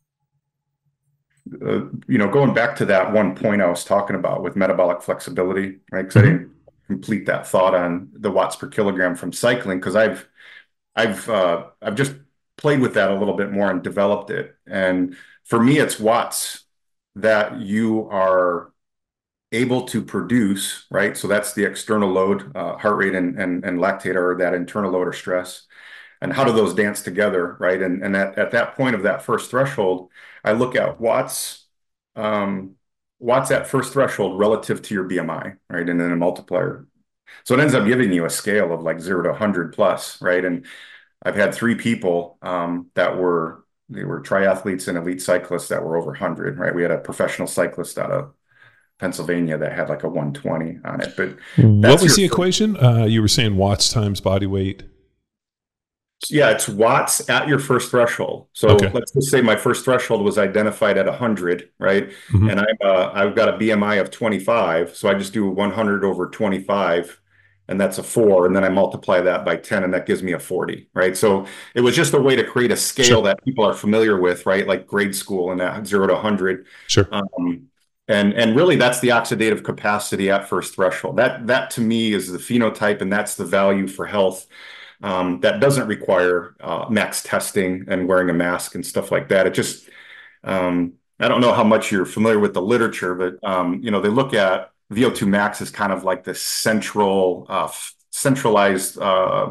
[SPEAKER 3] Uh, you know, going back to that one point I was talking about with metabolic flexibility, right? Because mm-hmm. I didn't complete that thought on the watts per kilogram from cycling, because I've, I've, uh, I've just played with that a little bit more and developed it. And for me, it's watts that you are able to produce, right? So that's the external load, uh, heart rate and, and, and lactate, or that internal load or stress. And how do those dance together, right? And, and at, at that point of that first threshold, I look at watts, um, watts at first threshold relative to your B M I, right? And then a multiplier. So it ends up giving you a scale of like zero to one hundred plus, right? And I've had three people um, that were, they were triathletes and elite cyclists that were over one hundred, right? We had a professional cyclist out of Pennsylvania that had like a one twenty on it. But
[SPEAKER 4] what was the equation? Uh, you were saying watts times body weight.
[SPEAKER 3] Yeah, it's watts at your first threshold. So
[SPEAKER 4] Okay.
[SPEAKER 3] let's just say my first threshold was identified at one hundred, right?
[SPEAKER 4] Mm-hmm.
[SPEAKER 3] And I'm uh, I've got a B M I of twenty-five, so I just do one hundred over twenty-five, and that's a four, and then I multiply that by ten, and that gives me a forty, right? So it was just a way to create a scale
[SPEAKER 4] Sure.
[SPEAKER 3] that people are familiar with, right? Like grade school and that zero to one hundred.
[SPEAKER 4] Sure.
[SPEAKER 3] Um, and and really, that's the oxidative capacity at first threshold. That that to me is the phenotype, and that's the value for health. Um, that doesn't require uh, max testing and wearing a mask and stuff like that. It just, um, I don't know how much you're familiar with the literature, but um, you know, they look at V O two max as kind of like this central, uh, centralized uh,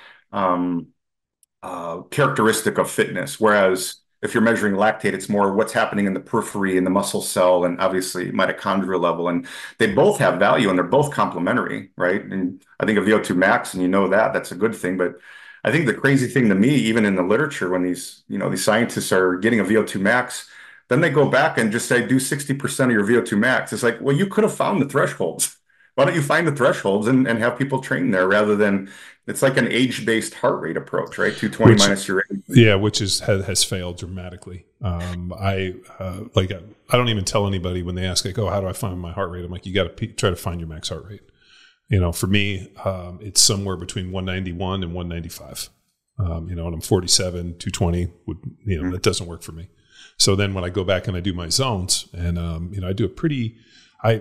[SPEAKER 3] um, uh, characteristic of fitness. Whereas if you're measuring lactate, it's more what's happening in the periphery, in the muscle cell, and obviously mitochondrial level. And they both have value and they're both complementary, right? And I think of V O two max, and you know that, that's a good thing. But I think the crazy thing to me, even in the literature, when these, you know, these scientists are getting a V O two max, then they go back and just say, do sixty percent of your V O two max. It's like, well, you could have found the thresholds. Why don't you find the thresholds and, and have people train there rather than, it's like an age-based heart rate approach, right? two twenty which, minus your age.
[SPEAKER 4] Yeah, which is has, has failed dramatically. Um, I uh, like I don't even tell anybody when they ask like, oh, how do I find my heart rate? I'm like, you got to p- try to find your max heart rate. You know, for me, um, it's somewhere between one ninety-one and one ninety-five. Um, you know, and I'm forty-seven, two twenty would, you know, mm-hmm. that doesn't work for me. So then when I go back and I do my zones, and um, you know, I do a pretty, I.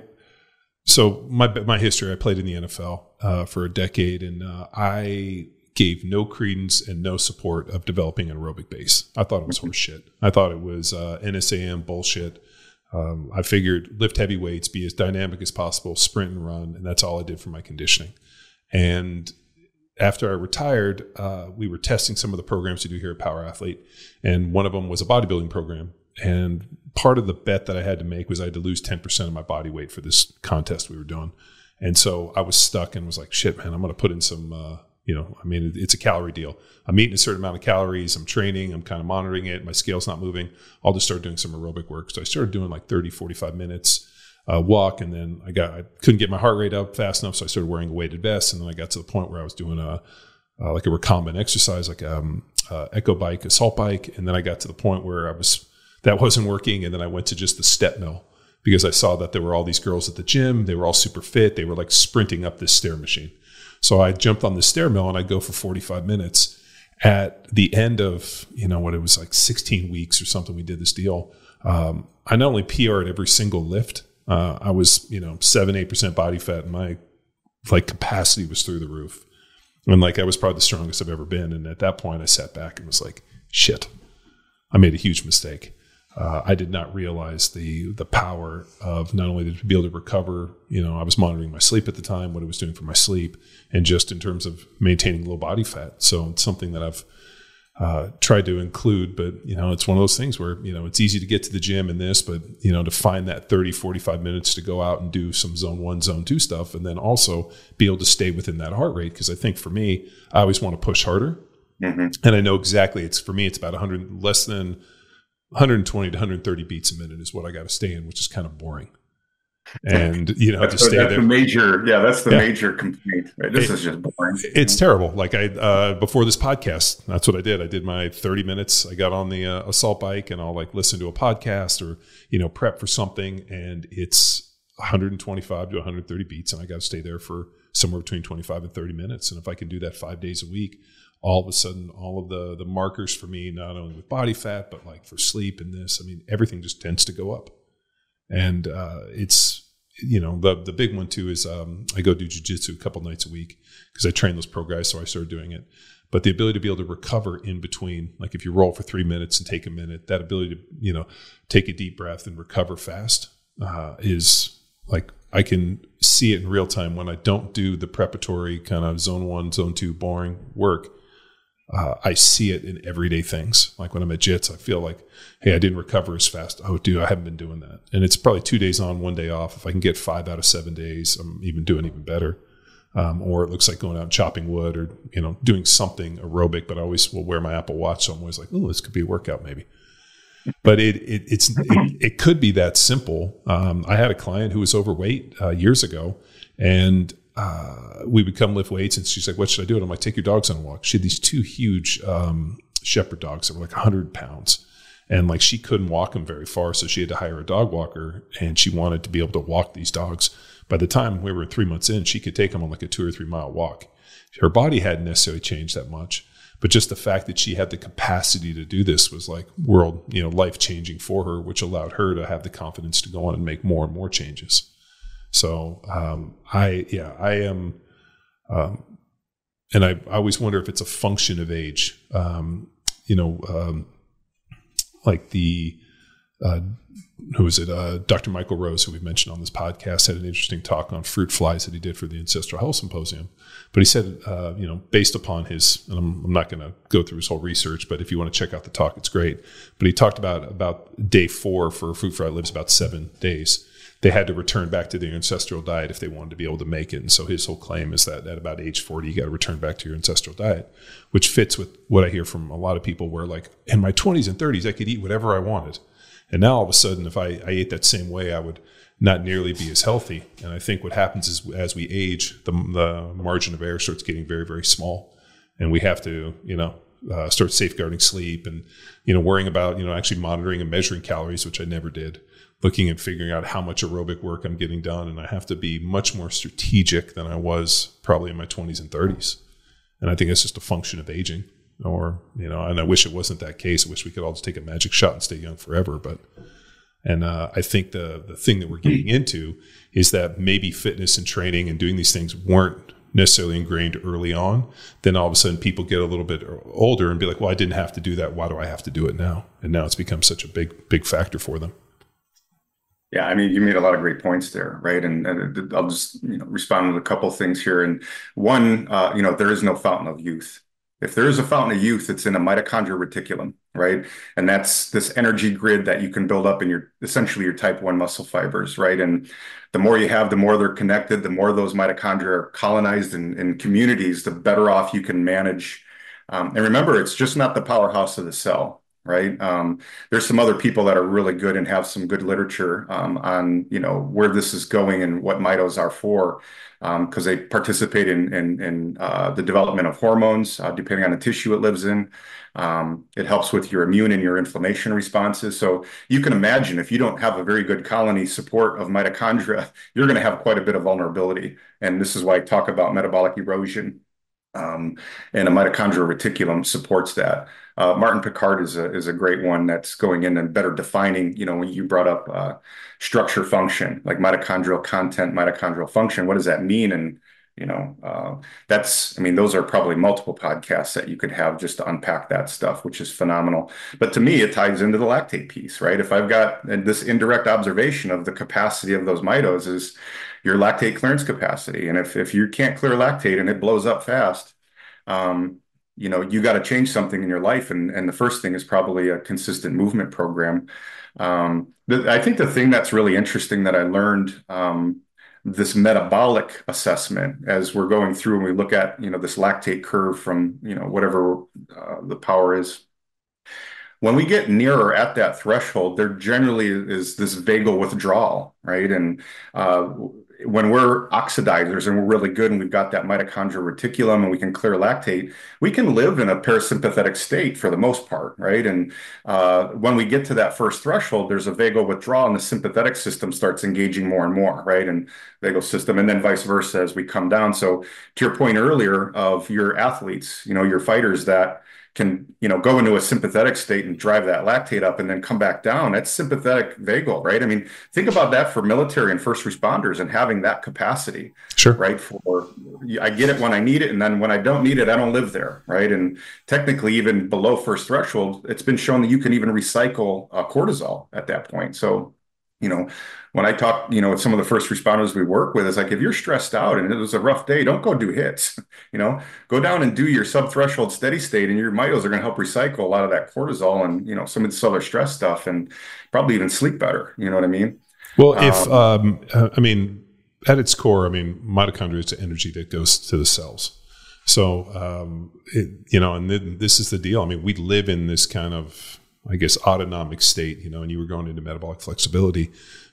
[SPEAKER 4] So my my history, I played in the N F L uh, for a decade, and uh, I gave no credence and no support of developing an aerobic base. I thought it was horse shit. I thought it was uh, N S A M bullshit. Um, I figured lift heavy weights, be as dynamic as possible, sprint and run, and that's all I did for my conditioning. And after I retired, uh, we were testing some of the programs we do here at Power Athlete, and one of them was a bodybuilding program. And part of the bet that I had to make was I had to lose ten percent of my body weight for this contest we were doing. And so I was stuck and was like, shit, man, I'm going to put in some, uh, you know, I mean, it's a calorie deal. I'm eating a certain amount of calories. I'm training. I'm kind of monitoring it. My scale's not moving. I'll just start doing some aerobic work. So I started doing like thirty, forty-five minutes uh, walk. And then I got, I couldn't get my heart rate up fast enough. So I started wearing a weighted vest. And then I got to the point where I was doing a, uh, like a recumbent exercise, like um, uh, echo bike, assault bike. And then I got to the point where I was, that wasn't working. And then I went to just the step mill because I saw that there were all these girls at the gym. They were all super fit. They were like sprinting up this stair machine. So I jumped on the stair mill and I'd go for forty-five minutes. At the end of, you know, what it was like sixteen weeks or something, we did this deal. Um, I not only P R'd every single lift, uh, I was, you know, seven, eight percent body fat, and my like capacity was through the roof. And like, I was probably the strongest I've ever been. And at that point I sat back and was like, shit, I made a huge mistake. Uh, I did not realize the the power of not only to be able to recover, you know, I was monitoring my sleep at the time, what it was doing for my sleep, and just in terms of maintaining low body fat. So it's something that I've uh, tried to include, but, you know, it's one of those things where, you know, it's easy to get to the gym and this, but, you know, to find that thirty, forty-five minutes to go out and do some zone one, zone two stuff, and then also be able to stay within that heart rate. Because I think for me, I always want to push harder. Mm-hmm. And I know exactly it's, for me, it's about one hundred, less than one twenty to one thirty beats a minute is what I got to stay in, which is kind of boring. And, you know,
[SPEAKER 3] that's
[SPEAKER 4] to stay
[SPEAKER 3] that's
[SPEAKER 4] there.
[SPEAKER 3] The major, yeah, that's the
[SPEAKER 4] yeah.
[SPEAKER 3] major complaint. Right? This
[SPEAKER 4] it,
[SPEAKER 3] is just boring.
[SPEAKER 4] It's terrible. Like I, uh, before this podcast, that's what I did. I did my thirty minutes. I got on the uh, assault bike and I'll like listen to a podcast or, you know, prep for something. And it's one twenty-five to one thirty beats. And I got to stay there for somewhere between twenty-five and thirty minutes. And if I can do that five days a week, all of a sudden, all of the the markers for me, not only with body fat, but like for sleep and this, I mean, everything just tends to go up. And uh, it's, you know, the the big one too is um, I go do jiu-jitsu a couple nights a week because I train those pro guys, so I started doing it. But the ability to be able to recover in between, like if you roll for three minutes and take a minute, that ability to, you know, take a deep breath and recover fast uh, is like, I can see it in real time when I don't do the preparatory kind of zone one, zone two boring work. Uh, I see it in everyday things. Like when I'm at jits, I feel like, hey, I didn't recover as fast. Oh, dude, I haven't been doing that. And it's probably two days on, one day off. If I can get five out of seven days, I'm even doing even better. Um, or it looks like going out and chopping wood or, you know, doing something aerobic, but I always will wear my Apple Watch. So I'm always like, oh, this could be a workout maybe. But it, it it's it, it could be that simple. Um, I had a client who was overweight uh, years ago, and uh, we would come lift weights, and she's like, "What should I do?" And I'm like, "Take your dogs on a walk." She had these two huge um, shepherd dogs that were like one hundred pounds. And like she couldn't walk them very far, so she had to hire a dog walker, and she wanted to be able to walk these dogs. By the time we were three months in, she could take them on like a two or three mile walk. Her body hadn't necessarily changed that much, but just the fact that she had the capacity to do this was like world, you know, life changing for her, which allowed her to have the confidence to go on and make more and more changes. So um, I, yeah, I am, um, and I, I always wonder if it's a function of age. Um, you know. Um, Like the, uh, who is it? Uh, Doctor Michael Rose, who we've mentioned on this podcast, had an interesting talk on fruit flies that he did for the Ancestral Health Symposium. But he said, uh, you know, based upon his, and I'm, I'm not going to go through his whole research, but if you want to check out the talk, it's great. But he talked about about day four for a fruit fly lives about seven days. They had to return back to their ancestral diet if they wanted to be able to make it. And so his whole claim is that at about age forty, you got to return back to your ancestral diet, which fits with what I hear from a lot of people where like in my twenties and thirties, I could eat whatever I wanted. And now all of a sudden, if I, I ate that same way, I would not nearly be as healthy. And I think what happens is as we age, the, the margin of error starts getting very, very small. And we have to, you know, uh, start safeguarding sleep and, you know, worrying about, you know, actually monitoring and measuring calories, which I never did. Looking and figuring out how much aerobic work I'm getting done. And I have to be much more strategic than I was probably in my twenties and thirties. And I think it's just a function of aging or, you know, and I wish it wasn't that case. I wish we could all just take a magic shot and stay young forever. But, and uh, I think the, the thing that we're getting into is that maybe fitness and training and doing these things weren't necessarily ingrained early on. Then all of a sudden people get a little bit older and be like, well, I didn't have to do that. Why do I have to do it now? And now it's become such a big, big factor for them.
[SPEAKER 3] Yeah, I mean, you made a lot of great points there, right? And, and I'll just, you know, respond with a couple of things here. And one, uh, you know, there is no fountain of youth. If there is a fountain of youth, it's in a mitochondrial reticulum, right? And that's this energy grid that you can build up in your, essentially your type one muscle fibers, right? And the more you have, the more they're connected, the more those mitochondria are colonized in, in communities, the better off you can manage. Um, and remember, it's just not the powerhouse of the cell. Right. Um, there's some other people that are really good and have some good literature um, on, you know, where this is going and what mitos are for, because um, they participate in, in, in uh, the development of hormones, uh, depending on the tissue it lives in. Um, it helps with your immune and your inflammation responses. So you can imagine if you don't have a very good colony support of mitochondria, you're going to have quite a bit of vulnerability. And this is why I talk about metabolic erosion. Um, and a mitochondrial reticulum supports that. Uh, Martin Picard is a is a great one that's going in and better defining, you know, when you brought up uh, structure function, like mitochondrial content, mitochondrial function, what does that mean? And, you know, uh, that's, I mean, those are probably multiple podcasts that you could have just to unpack that stuff, which is phenomenal. But to me, it ties into the lactate piece, right? If I've got this indirect observation of the capacity of those mitos is your lactate clearance capacity. And if, if you can't clear lactate and it blows up fast, um, you know, you got to change something in your life. And, and the first thing is probably a consistent movement program. Um, the, I think the thing that's really interesting that I learned, um, this metabolic assessment as we're going through and we look at, you know, this lactate curve from, you know, whatever uh, the power is. When we get nearer at that threshold, there generally is this vagal withdrawal, right? And uh, when we're oxidizers and we're really good and we've got that mitochondrial reticulum and we can clear lactate, we can live in a parasympathetic state for the most part, right? And uh, when we get to that first threshold, there's a vagal withdrawal and the sympathetic system starts engaging more and more, right? And vagal system, and then vice versa as we come down. So to your point earlier of your athletes, you know, your fighters that can, you know, go into a sympathetic state and drive that lactate up and then come back down. That's sympathetic vagal, right? I mean, think about that for military and first responders and having that capacity,
[SPEAKER 4] sure,
[SPEAKER 3] right? For, I get it when I need it. And then when I don't need it, I don't live there, right? And technically even below first threshold, it's been shown that you can even recycle uh, cortisol at that point. So, you know, when I talk, you know, with some of the first responders we work with, it's like, if you're stressed out and it was a rough day, don't go do hits, you know, go down and do your sub-threshold steady state and your mitos are going to help recycle a lot of that cortisol and, you know, some of this other stress stuff and probably even sleep better. You know what I mean?
[SPEAKER 4] Well, if, um, um I mean, at its core, I mean, mitochondria is the energy that goes to the cells. So, um, it, you know, and then this is the deal. I mean, we live in this kind of, I guess, autonomic state, you know, and you were going into metabolic flexibility.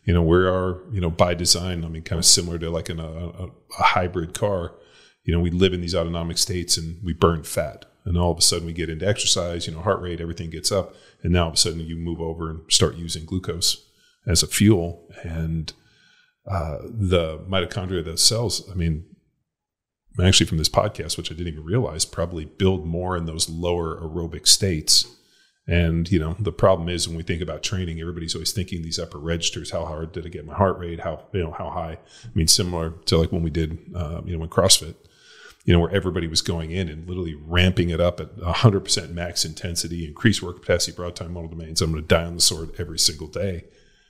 [SPEAKER 4] You know, we are, you know, by design, I mean, kind of similar to like in a, a, a hybrid car, you know, we live in these autonomic states and we burn fat. And all of a sudden we get into exercise, you know, heart rate, everything gets up. And now all of a sudden you move over and start using glucose as a fuel. And uh, the mitochondria of those cells, I mean, actually from this podcast, which I didn't even realize, probably build more in those lower aerobic states. And, you know, the problem is when we think about training, everybody's always thinking these upper registers, how hard did I get my heart rate? How, you know, how high? I mean, similar to like when we did, uh, you know, in CrossFit, you know, where everybody was going in and literally ramping it up at one hundred percent max intensity, increased work capacity, broad time modal domains. I'm going to die on the sword every single day.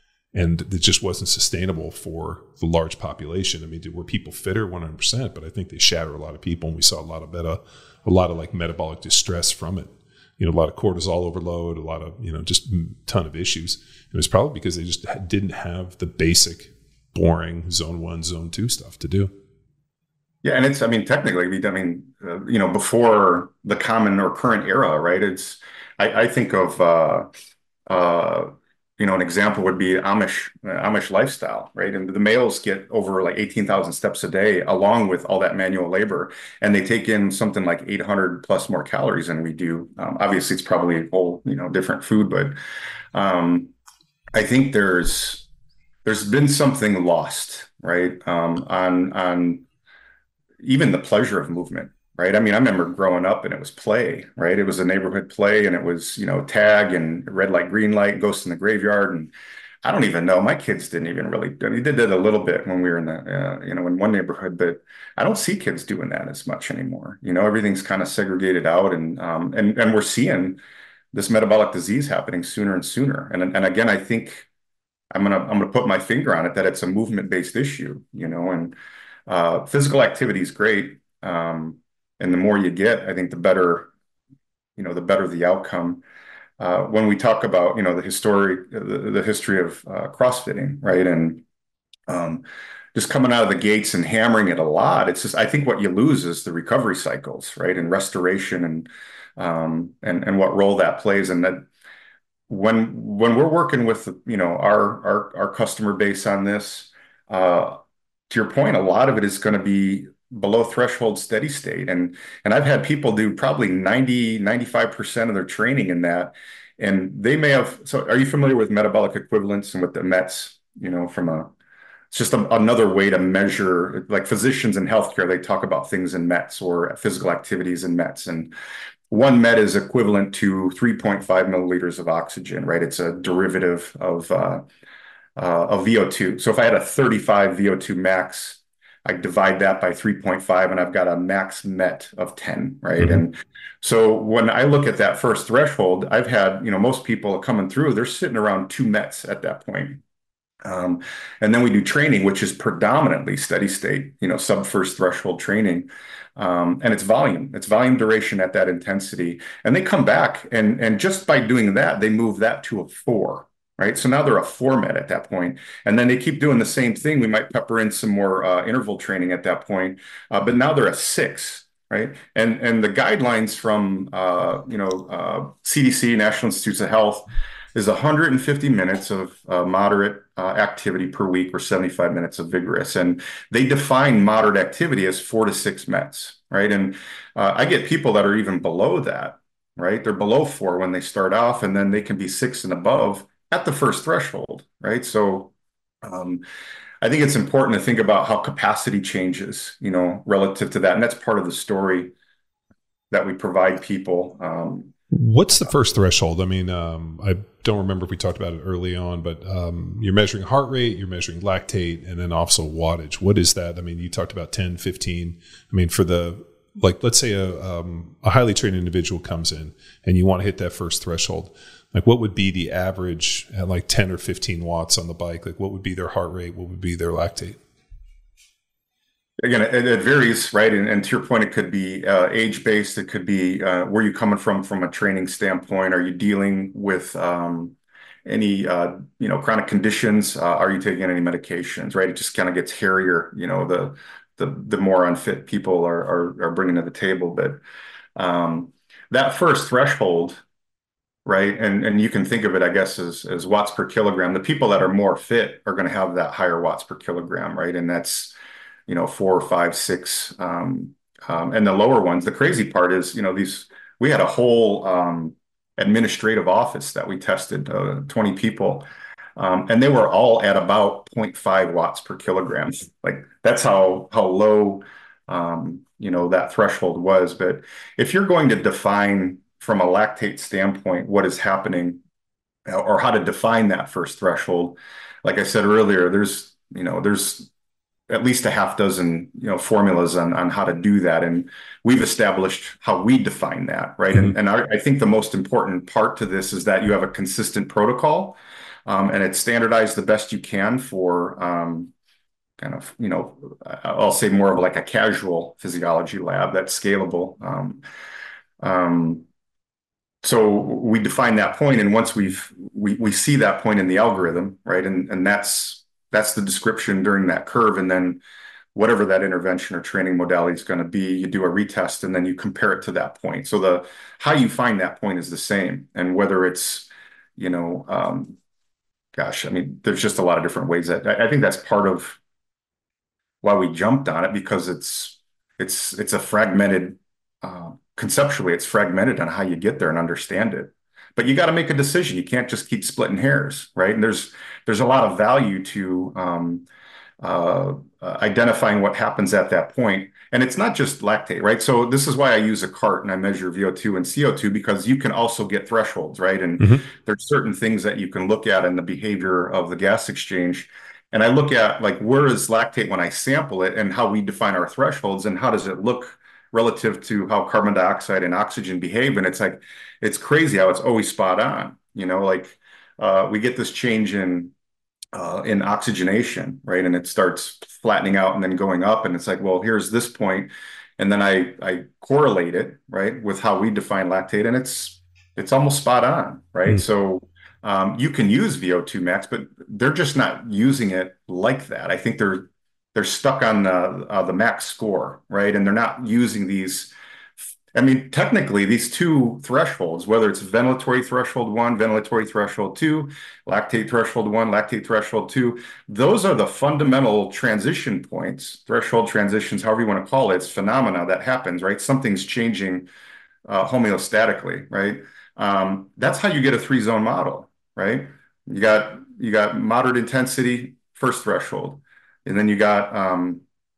[SPEAKER 4] And it just wasn't sustainable for the large population. I mean, were people fitter? one hundred percent, but I think they shatter a lot of people. And we saw a lot of beta, a lot of like metabolic distress from it. You know, a lot of cortisol overload, a lot of, you know, just a ton of issues. It was probably because they just didn't have the basic, boring zone one, zone two stuff to do.
[SPEAKER 3] Yeah, and it's, I mean, technically, I mean, uh, you know, before the common or current era, right? It's, I, I think of, uh, uh, you know, an example would be Amish, uh, Amish lifestyle, right? And the males get over like eighteen thousand steps a day, along with all that manual labor, and they take in something like eight hundred plus more calories than we do. Um, obviously, it's probably a whole, you know, different food, but um, I think there's there's been something lost, right? Um, on on even the pleasure of movement, right? I mean, I remember growing up and it was play, right? It was a neighborhood play and it was, you know, tag and red light, green light, ghost in the graveyard. And I don't even know, my kids didn't even really, I mean, they did it a little bit when we were in the, uh, you know, in one neighborhood, but I don't see kids doing that as much anymore. You know, everything's kind of segregated out and, um, and, and we're seeing this metabolic disease happening sooner and sooner. And, and again, I think I'm going to, I'm going to put my finger on it, that it's a movement-based issue, you know, and, Uh, physical activity is great. Um, and the more you get, I think the better, you know, the better the outcome. Uh, when we talk about, you know, the history, the, the history of uh, CrossFitting, right? And um, just coming out of the gates and hammering it a lot, it's just, I think what you lose is the recovery cycles, right? And restoration and, um, and, and what role that plays. And that when, when we're working with, you know, our, our, our customer base on this, uh, to your point, a lot of it is going to be below threshold steady state. And, and I've had people do probably ninety, ninety-five percent of their training in that. And they may have, so are you familiar with metabolic equivalence and with the M E Ts, you know, from a, it's just a, another way to measure, like physicians in healthcare, they talk about things in M E Ts or physical activities in M E Ts. And one M E T is equivalent to three point five milliliters of oxygen, right? It's a derivative of, uh, Uh, of V O two. So if I had a thirty-five V O two max, I divide that by three point five and I've got a max M E T of ten, right? Mm-hmm. And so when I look at that first threshold, I've had, you know, most people coming through, they're sitting around two M E Ts at that point. Um, and then we do training, which is predominantly steady state, you know, sub first threshold training. Um, and it's volume, it's volume duration at that intensity. And they come back and, and just by doing that, they move that to a four. Right. So now they're a four M E T at that point. And then they keep doing the same thing. We might pepper in some more uh, interval training at that point. Uh, but now they're a six. Right. And and the guidelines from, uh, you know, uh, C D C, National Institutes of Health, is one hundred fifty minutes of uh, moderate uh, activity per week or seventy-five minutes of vigorous. And they define moderate activity as four to six M E Ts. Right. And uh, I get people that are even below that. Right. They're below four when they start off, and then they can be six and above at the first threshold, right? So um, I think it's important to think about how capacity changes, you know, relative to that. And that's part of the story that we provide people. Um,
[SPEAKER 4] What's the first threshold? I mean, um, I don't remember if we talked about it early on, but um, you're measuring heart rate, you're measuring lactate, and then also wattage. What is that? I mean, you talked about ten, fifteen. I mean, for the, like, let's say a, um, a highly trained individual comes in and you want to hit that first threshold. Like, what would be the average at like ten or fifteen watts on the bike? Like, what would be their heart rate? What would be their lactate?
[SPEAKER 3] Again, it, it varies, right? And, and to your point, it could be uh, age-based. It could be uh, where you coming from from a training standpoint. Are you dealing with um, any, uh, you know, chronic conditions? Uh, are you taking any medications, right? It just kind of gets hairier, you know, the the the more unfit people are are, are bringing to the table. But um, that first threshold, right? And and you can think of it, I guess, as as watts per kilogram. The people that are more fit are going to have that higher watts per kilogram, right? And that's, you know, four, five, six, um, um, and the lower ones. The crazy part is, you know, these we had a whole um, administrative office that we tested, uh, twenty people, um, and they were all at about zero point five watts per kilogram. Like that's how how low, um, you know, that threshold was. But if you're going to define from a lactate standpoint what is happening, or how to define that first threshold, like I said earlier, there's you know there's at least a half dozen, you know, formulas on, on how to do that. And we've established how we define that, right? Mm-hmm. And, and I, I think the most important part to this is that you have a consistent protocol, um, and it's standardized the best you can for um, kind of, you know, I'll say more of like a casual physiology lab that's scalable. Um, um, so we define that point, and once we've we we see that point in the algorithm, right? And and that's That's the description during that curve. And then whatever that intervention or training modality is going to be, you do a retest and then you compare it to that point. So the how you find that point is the same. And whether it's, you know, um, gosh, I mean, there's just a lot of different ways that I, I think that's part of why we jumped on it, because it's it's it's a fragmented, uh, conceptually, it's fragmented on how you get there and understand it. But you got to make a decision. You can't just keep splitting hairs, right? And there's there's a lot of value to um, uh, uh, identifying what happens at that point. And it's not just lactate, right? So this is why I use a cart and I measure V O two and C O two, because you can also get thresholds, right? And mm-hmm. there's certain things that you can look at in the behavior of the gas exchange. And I look at, like, where is lactate when I sample it, and how we define our thresholds, and how does it look relative to how carbon dioxide and oxygen behave. And it's like, it's crazy how it's always spot on. You know, like uh, we get this change in uh, in oxygenation, right? And it starts flattening out and then going up. And it's like, well, here's this point. And then I I correlate it, right, with how we define lactate, and it's it's almost spot on, right? Mm. So um, you can use V O two max, but they're just not using it like that. I think they're they're stuck on the, uh, the max score, right? And they're not using these. I mean, technically, these two thresholds, whether it's ventilatory threshold one, ventilatory threshold two, lactate threshold one, lactate threshold two, those are the fundamental transition points, threshold transitions, however you want to call it. It's phenomena that happens, right? Something's changing uh, homeostatically, right? Um, that's how you get a three-zone model, right? You got you got moderate intensity, first threshold. And then you got um,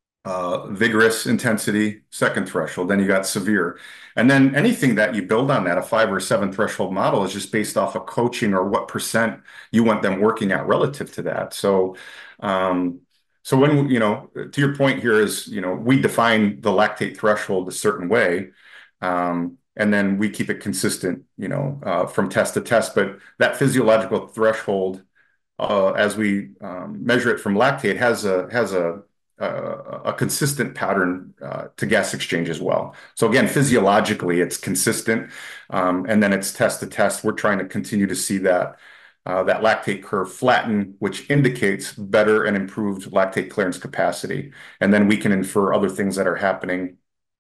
[SPEAKER 3] uh, vigorous intensity, second threshold. Then you got severe. And then anything that you build on that, a five or seven threshold model, is just based off of coaching or what percent you want them working at relative to that. So, um, so when, you know, to your point here is, you know, we define the lactate threshold a certain way, um, and then we keep it consistent, you know, uh, from test to test. But that physiological threshold, Uh, as we um, measure it from lactate, has a has a a, a consistent pattern uh, to gas exchange as well. So again, physiologically, it's consistent, um, and then it's test to test. We're trying to continue to see that uh, that lactate curve flatten, which indicates better and improved lactate clearance capacity, and then we can infer other things that are happening,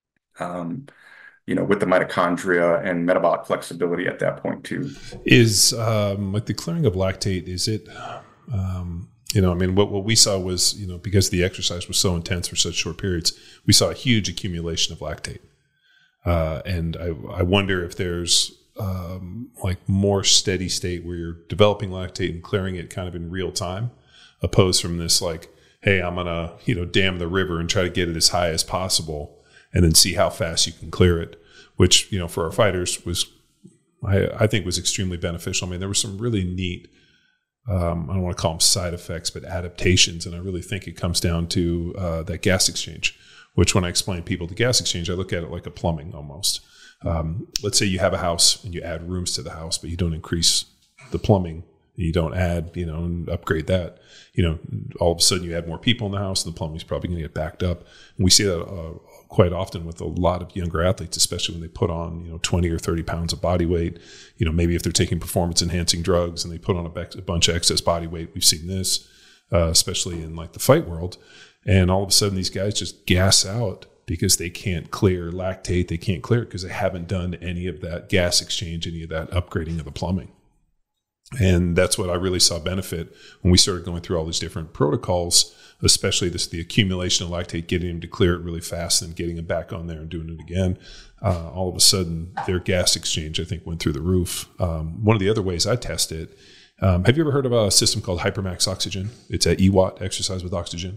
[SPEAKER 3] um, you know, with the mitochondria and metabolic flexibility at that point too.
[SPEAKER 4] Is um, like the clearing of lactate, is it, um, you know, I mean, what, what we saw was, you know, because the exercise was so intense for such short periods, we saw a huge accumulation of lactate. Uh, and I, I wonder if there's um, like more steady state where you're developing lactate and clearing it kind of in real time, opposed from this like, hey, I'm going to, you know, dam the river and try to get it as high as possible, and then see how fast you can clear it, which, you know, for our fighters was, I, I think was extremely beneficial. I mean, there were some really neat, um, I don't want to call them side effects, but adaptations. And I really think it comes down to uh, that gas exchange, which when I explain people to gas exchange, I look at it like a plumbing almost. Um, let's say you have a house and you add rooms to the house, but you don't increase the plumbing. You don't add, you know, and upgrade that. You know, all of a sudden you add more people in the house and the plumbing's probably going to get backed up. And we see that uh, quite often with a lot of younger athletes, especially when they put on, you know, twenty or thirty pounds of body weight. You know, maybe if they're taking performance enhancing drugs and they put on a, bec- a bunch of excess body weight. We've seen this, uh, especially in like the fight world. And all of a sudden these guys just gas out because they can't clear lactate. They can't clear it because they haven't done any of that gas exchange, any of that upgrading of the plumbing. And that's what I really saw benefit when we started going through all these different protocols, especially this the accumulation of lactate, getting them to clear it really fast and getting them back on there and doing it again. Uh, all of a sudden, their gas exchange, I think, went through the roof. Um, one of the other ways I test it, um, have you ever heard of a system called Hypermax Oxygen? It's a E W A T, exercise with oxygen.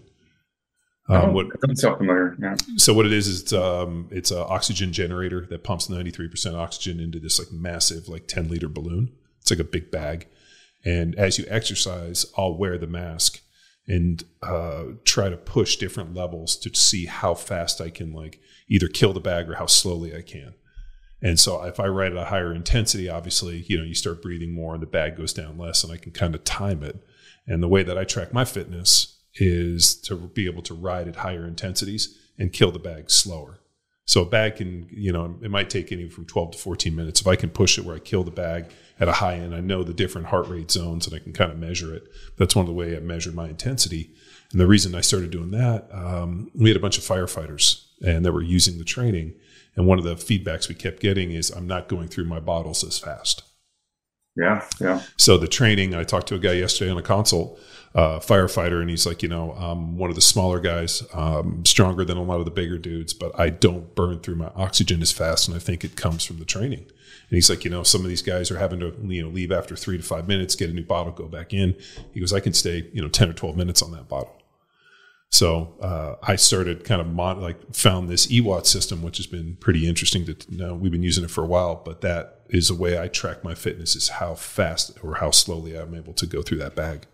[SPEAKER 4] Um,
[SPEAKER 3] oh,
[SPEAKER 4] what,
[SPEAKER 3] that's so familiar. Yeah.
[SPEAKER 4] So what it is is it's um it's an oxygen generator that pumps ninety-three percent oxygen into this like massive like ten liter balloon. It's like a big bag, and as you exercise, I'll wear the mask and uh, try to push different levels to see how fast I can like either kill the bag or how slowly I can. And so if I ride at a higher intensity, obviously, you know, you start breathing more and the bag goes down less, and I can kind of time it. And the way that I track my fitness is to be able to ride at higher intensities and kill the bag slower. So a bag can, you know, it might take anywhere from twelve to fourteen minutes. If I can push it where I kill the bag at a high end, I know the different heart rate zones and I can kind of measure it. That's one of the way I measured my intensity. And the reason I started doing that, um, we had a bunch of firefighters and they were using the training. And one of the feedbacks we kept getting is I'm not going through my bottles as fast.
[SPEAKER 3] Yeah, yeah.
[SPEAKER 4] So the training, I talked to a guy yesterday on a consult, uh, firefighter, and he's like, you know, I'm one of the smaller guys, um, stronger than a lot of the bigger dudes, but I don't burn through my oxygen as fast, and I think it comes from the training. And he's like, you know, some of these guys are having to, you know, leave after three to five minutes, get a new bottle, go back in. He goes, I can stay, you know, ten or twelve minutes on that bottle. So uh, I started kind of mod, like found this E W A T system, which has been pretty interesting to know. We've been using it for a while, but that is a way I track my fitness, is how fast or how slowly I'm able to go through that bag.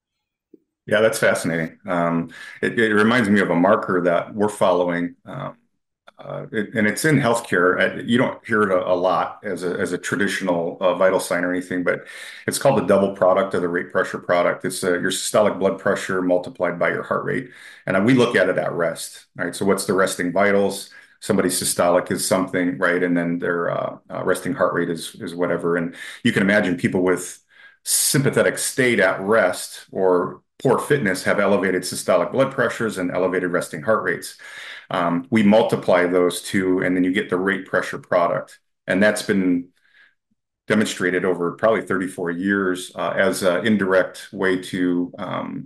[SPEAKER 3] Yeah, that's fascinating. Um, it, it reminds me of a marker that we're following, um, uh, it, and it's in healthcare. You don't hear it a, a lot as a, as a traditional uh, vital sign or anything, but it's called the double product of the rate pressure product. It's uh, your systolic blood pressure multiplied by your heart rate. And we look at it at rest, right? So what's the resting vitals? Somebody's systolic is something, right? And then their uh, uh, resting heart rate is, is whatever. And you can imagine people with sympathetic state at rest or poor fitness have elevated systolic blood pressures and elevated resting heart rates. Um, we multiply those two, and then you get the rate pressure product. And that's been demonstrated over probably thirty-four years uh, as an indirect way to um,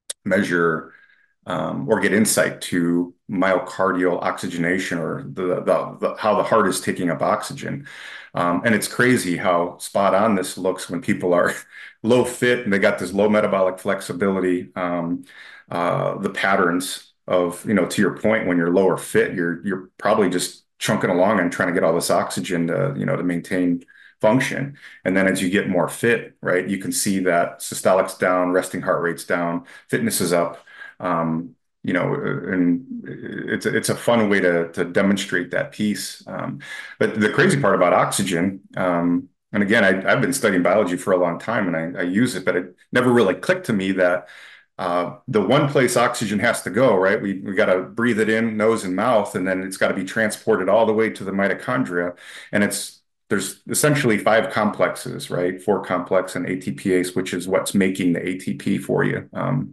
[SPEAKER 3] measure um, or get insight to myocardial oxygenation, or the, the, the how the heart is taking up oxygen. Um, and it's crazy how spot on this looks when people are low fit and they got this low metabolic flexibility. Um, uh, the patterns of, you know, to your point, when you're lower fit, you're you're probably just chunking along and trying to get all this oxygen to, you know, to maintain function. And then as you get more fit, right, you can see that systolic's down, resting heart rate's down, fitness is up. Um, you know, and it's it's a fun way to to demonstrate that piece. Um, but the crazy part about oxygen, um, and again, I, I've been studying biology for a long time, and I, I use it, but it never really clicked to me that uh, the one place oxygen has to go, right? We we got to breathe it in, nose and mouth, and then it's got to be transported all the way to the mitochondria, and it's there's essentially five complexes, right? Four complex and A T P ase, which is what's making the A T P for you. Um,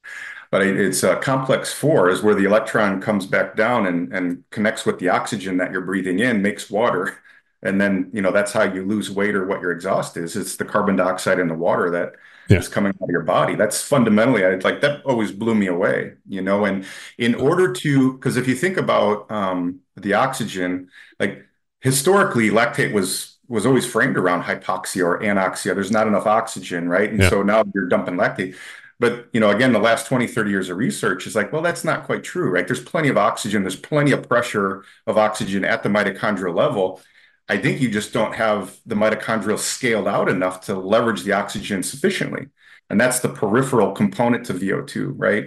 [SPEAKER 3] But it's uh, complex four is where the electron comes back down and, and connects with the oxygen that you're breathing in, makes water. And then, you know, that's how you lose weight or what your exhaust is. It's the carbon dioxide in the water that yeah. is coming out of your body. That's fundamentally, I like that always blew me away, you know, and in order to, because if you think about um, the oxygen, like historically lactate was was always framed around hypoxia or anoxia. There's not enough oxygen, right? And yeah. so now you're dumping lactate. But, you know, again, the last twenty, thirty years of research is like, well, that's not quite true, right? There's plenty of oxygen. There's plenty of pressure of oxygen at the mitochondrial level. I think you just don't have the mitochondrial scaled out enough to leverage the oxygen sufficiently. And that's the peripheral component to V O two, right?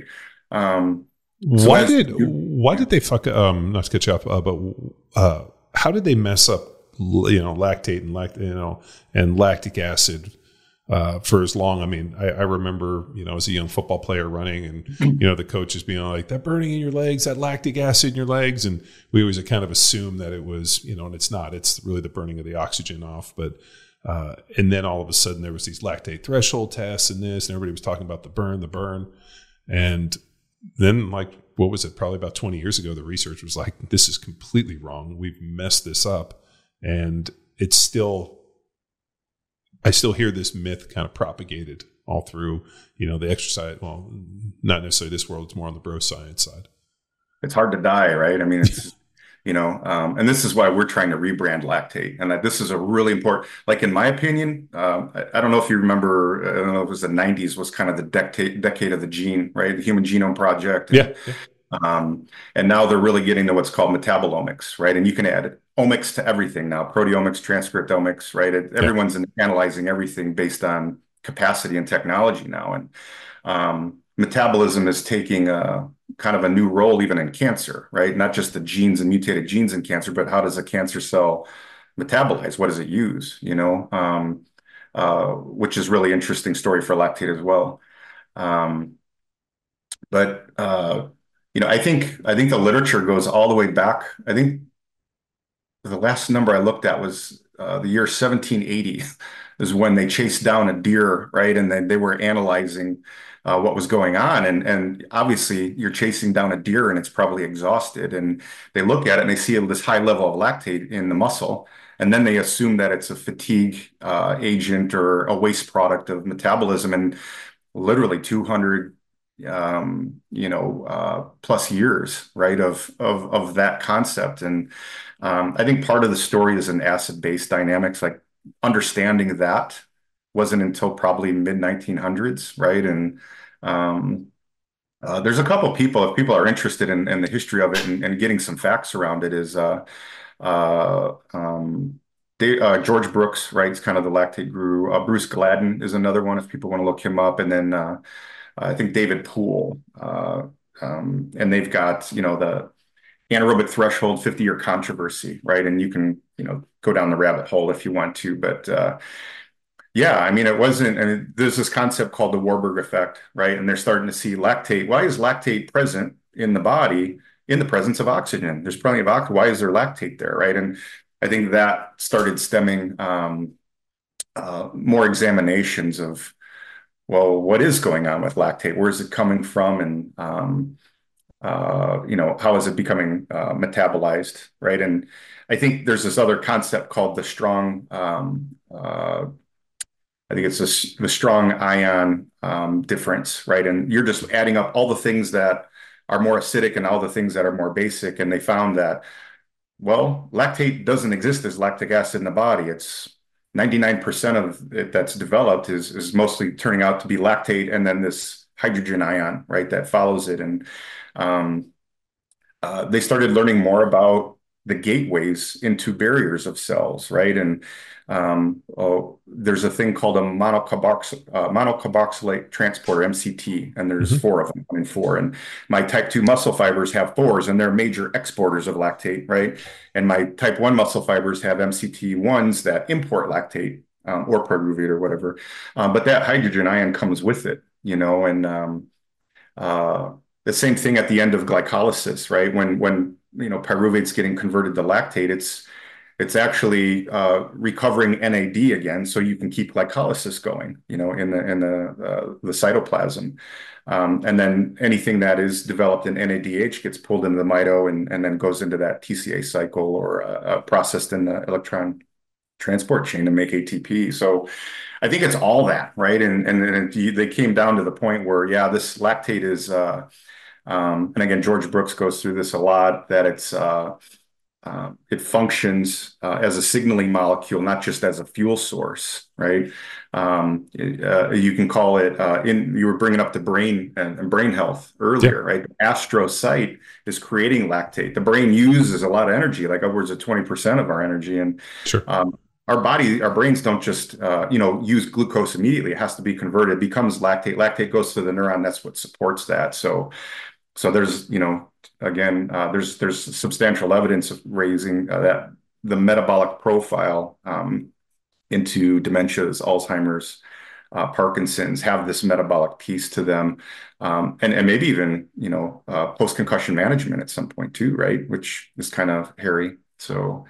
[SPEAKER 3] Um,
[SPEAKER 4] so why did you, why did they fuck, um, not to cut you off, uh, but uh, how did they mess up, you know, lactate and lact, you know, and lactic acid Uh, for as long? I mean, I, I remember, you know, as a young football player running and, you know, the coaches being like, that burning in your legs, that lactic acid in your legs. And we always kind of assume that it was, you know, and it's not, it's really the burning of the oxygen off. But, uh, and then all of a sudden there was these lactate threshold tests and this, and everybody was talking about the burn, the burn. And then, like, what was it? Probably about twenty years ago, the research was like, this is completely wrong. We've messed this up. And it's still, I still hear this myth kind of propagated all through, you know, the exercise. Well, not necessarily this world. It's more on the bro science side.
[SPEAKER 3] It's hard to die, right? I mean, it's, you know, um, and this is why we're trying to rebrand Lactate. And that this is a really important, like, in my opinion, uh, I, I don't know if you remember, I don't know if it was the nineties was kind of the decade, decade of the gene, right? The Human Genome Project. And,
[SPEAKER 4] yeah. yeah.
[SPEAKER 3] Um, and now they're really getting to what's called metabolomics, right? And you can add omics to everything now, proteomics, transcriptomics, right? It, everyone's yeah. analyzing everything based on capacity and technology now. And um, metabolism is taking a kind of a new role even in cancer, right? Not just the genes and mutated genes in cancer, but how does a cancer cell metabolize? What does it use? You know, um, uh, which is really interesting story for Lactate as well. Um, but uh, you know, I think I think the literature goes all the way back. I think the last number I looked at was uh, the year seventeen eighty is when they chased down a deer, right? And then they were analyzing uh, what was going on. And, and obviously you're chasing down a deer and it's probably exhausted. And they look at it and they see this high level of lactate in the muscle. And then they assume that it's a fatigue uh, agent or a waste product of metabolism. And literally two hundred um you know uh plus years, right, of of of that concept. And um I think part of the story is in acid-base dynamics. Like, understanding that wasn't until probably mid nineteen hundreds, right? And um uh, there's a couple people, if people are interested in, in the history of it and, and getting some facts around it, is uh uh um they, uh, George Brooks, right? It's kind of the lactate guru. uh, Bruce Gladden is another one if people want to look him up. And then uh I think David Poole, uh, um, and they've got, you know, the anaerobic threshold fifty-year controversy, right? And you can, you know, go down the rabbit hole if you want to. But uh, yeah, I mean, it wasn't, I mean, there's this concept called the Warburg effect, right? And they're starting to see lactate. Why is lactate present in the body in the presence of oxygen? There's plenty of oxygen. Why is there lactate there, right? And I think that started stemming um, uh, more examinations of, well, what is going on with lactate? Where is it coming from? And, um, uh, you know, how is it becoming uh, metabolized, right? And I think there's this other concept called the strong, um, uh, I think it's this, the strong ion um, difference, right? And you're just adding up all the things that are more acidic and all the things that are more basic. And they found that, well, lactate doesn't exist as lactic acid in the body. It's ninety-nine percent of it that's developed is, is mostly turning out to be lactate and then this hydrogen ion, right, that follows it. And um, uh, they started learning more about the gateways into barriers of cells, right? And um, oh, there's a thing called a monocarboxy, uh, monocarboxylate transporter, M C T, and there's mm-hmm. four of them, I mean four. And my type two muscle fibers have fours, and they're major exporters of lactate, right? And my type one muscle fibers have M C T ones that import lactate um, or pyruvate or whatever. Um, but that hydrogen ion comes with it, you know, and um, uh, the same thing at the end of glycolysis, right? When, when you know, pyruvate's getting converted to lactate, it's it's actually uh, recovering N A D again, so you can keep glycolysis going, you know, in the in the uh, the cytoplasm, um, and then anything that is developed in N A D H gets pulled into the mito and and then goes into that T C A cycle or uh, processed in the electron transport chain to make A T P. So I think it's all that, right? And and, and it, they came down to the point where, yeah, this lactate is, uh, um, and again, George Brooks goes through this a lot, that it's uh, Uh, it functions uh, as a signaling molecule, not just as a fuel source, right? Um, uh, you can call it, uh, in, you were bringing up the brain and, and brain health earlier, yeah. right? The astrocyte is creating lactate. The brain uses a lot of energy, like upwards of twenty percent of our energy. And
[SPEAKER 4] sure.
[SPEAKER 3] um, our body, our brains don't just, uh, you know, use glucose immediately. It has to be converted. It becomes lactate. Lactate goes to the neuron. That's what supports that. So, so there's, you know, again, uh, there's there's substantial evidence of raising uh, that the metabolic profile um, into dementias, Alzheimer's, uh, Parkinson's have this metabolic piece to them, um, and and maybe even you know uh, post concussion management at some point too, right? Which is kind of hairy. So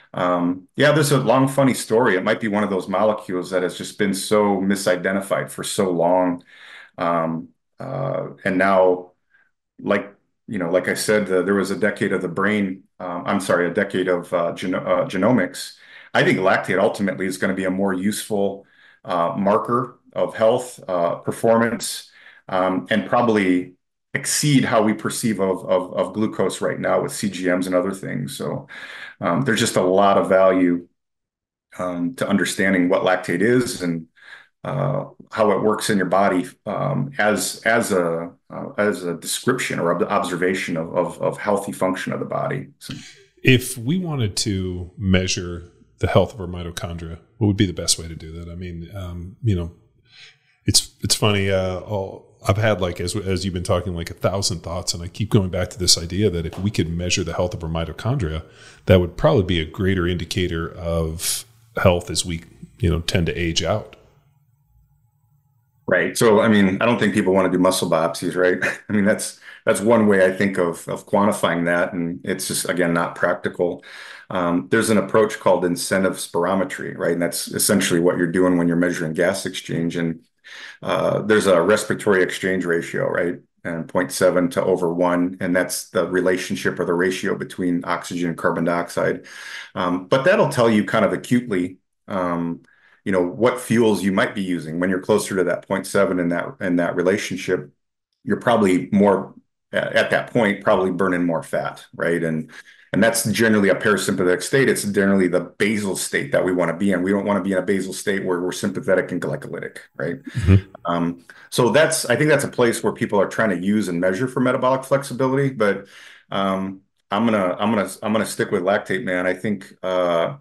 [SPEAKER 3] um, yeah, there's a long funny story. It might be one of those molecules that has just been so misidentified for so long, um, uh, and now. like, you know, like I said, uh, there was a decade of the brain, um, I'm sorry, a decade of uh, geno uh, genomics. I think lactate ultimately is going to be a more useful uh, marker of health, uh, performance, um, and probably exceed how we perceive of, of, of glucose right now with C G Ms and other things. So um, there's just a lot of value um, to understanding what lactate is and uh, how it works in your body um, as as a uh, as a description or observation of, of of healthy function of the body. So,
[SPEAKER 4] if we wanted to measure the health of our mitochondria, what would be the best way to do that? I mean, um, you know, it's it's funny. Uh, I'll, I've had like as as you've been talking, like a thousand thoughts, and I keep going back to this idea that if we could measure the health of our mitochondria, that would probably be a greater indicator of health as we, you know, tend to age out.
[SPEAKER 3] Right. So, I mean, I don't think people want to do muscle biopsies, right? I mean, that's that's one way I think of of quantifying that, and it's just again not practical. Um, there's an approach called incentive spirometry, right? And that's essentially what you're doing when you're measuring gas exchange. And uh, there's a respiratory exchange ratio, right? And zero point seven to over one, and that's the relationship or the ratio between oxygen and carbon dioxide. Um, but that'll tell you kind of acutely, um, you know, what fuels you might be using. When you're closer to that zero point seven in that in that relationship, you're probably more at that point, probably burning more fat, right? And and that's generally a parasympathetic state. It's generally the basal state that we want to be in. We don't want to be in a basal state where we're sympathetic and glycolytic, right? Mm-hmm. Um, so that's, I think that's a place where people are trying to use and measure for metabolic flexibility. But um, I'm gonna, I'm gonna, I'm gonna stick with lactate, man. I think, uh,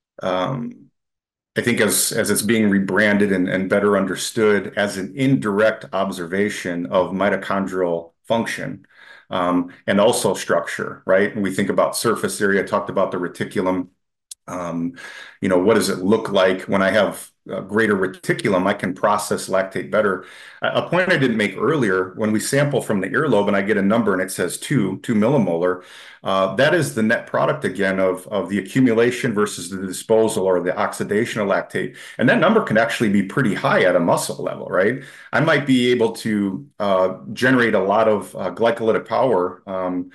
[SPEAKER 3] um, I think as as it's being rebranded and, and better understood as an indirect observation of mitochondrial function. Um, and also structure, right? And we think about surface area, talked about the reticulum. Um, you know, what does it look like when I have a greater reticulum? I can process lactate better. A point I didn't make earlier, when we sample from the earlobe and I get a number and it says two, two millimolar, uh, that is the net product again of, of the accumulation versus the disposal or the oxidation of lactate. And that number can actually be pretty high at a muscle level, right? I might be able to uh, generate a lot of uh, glycolytic power, um,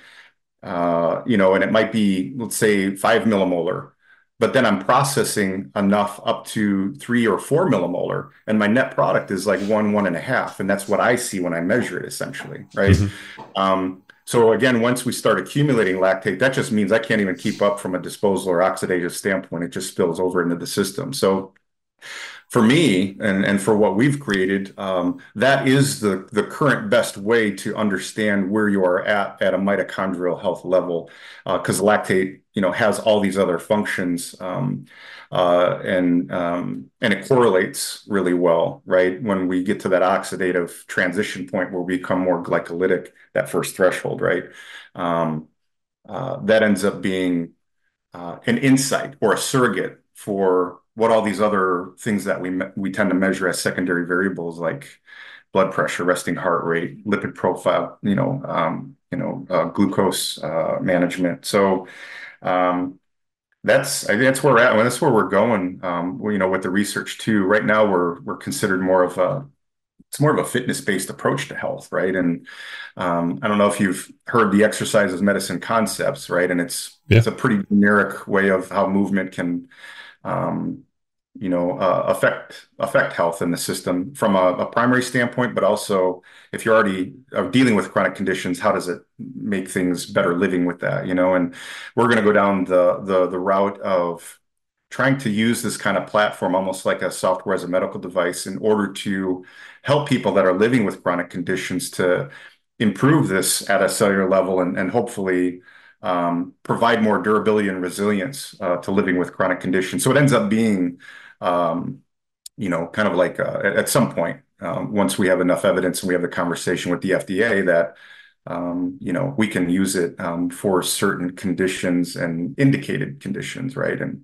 [SPEAKER 3] uh, you know, and it might be, let's say, five millimolar. But then I'm processing enough up to three or four millimolar, and my net product is like one, one and a half. And that's what I see when I measure it, essentially, right? Mm-hmm. Um, so again, once we start accumulating lactate, that just means I can't even keep up from a disposal or oxidative standpoint. It just spills over into the system. So for me, and, and for what we've created, um, that is the, the current best way to understand where you are at at a mitochondrial health level, because uh, lactate, you know, has all these other functions, um, uh, and um, and it correlates really well, right? When we get to that oxidative transition point where we become more glycolytic, that first threshold, right? Um, uh, that ends up being uh, an insight or a surrogate for what all these other things that we we tend to measure as secondary variables, like blood pressure, resting heart rate, lipid profile, you know, um, you know, uh, glucose uh, management. So um, that's I think that's where we're at. Well, that's where we're going. Um, you know, with the research too. Right now, we're we're considered more of a it's more of a fitness-based approach to health, right? And um, I don't know if you've heard the exercise as medicine concepts, right? And it's yeah. it's a pretty generic way of how movement can um, you know, uh, affect affect health in the system from a, a primary standpoint, but also if you're already uh, dealing with chronic conditions, how does it make things better living with that, you know? And we're going to go down the, the the route of trying to use this kind of platform, almost like a software as a medical device, in order to help people that are living with chronic conditions to improve this at a cellular level and, and hopefully um, provide more durability and resilience uh, to living with chronic conditions. So it ends up being Um, you know, kind of like uh, at, at some point, um, once we have enough evidence and we have the conversation with the F D A that, um, you know, we can use it um, for certain conditions and indicated conditions, right? And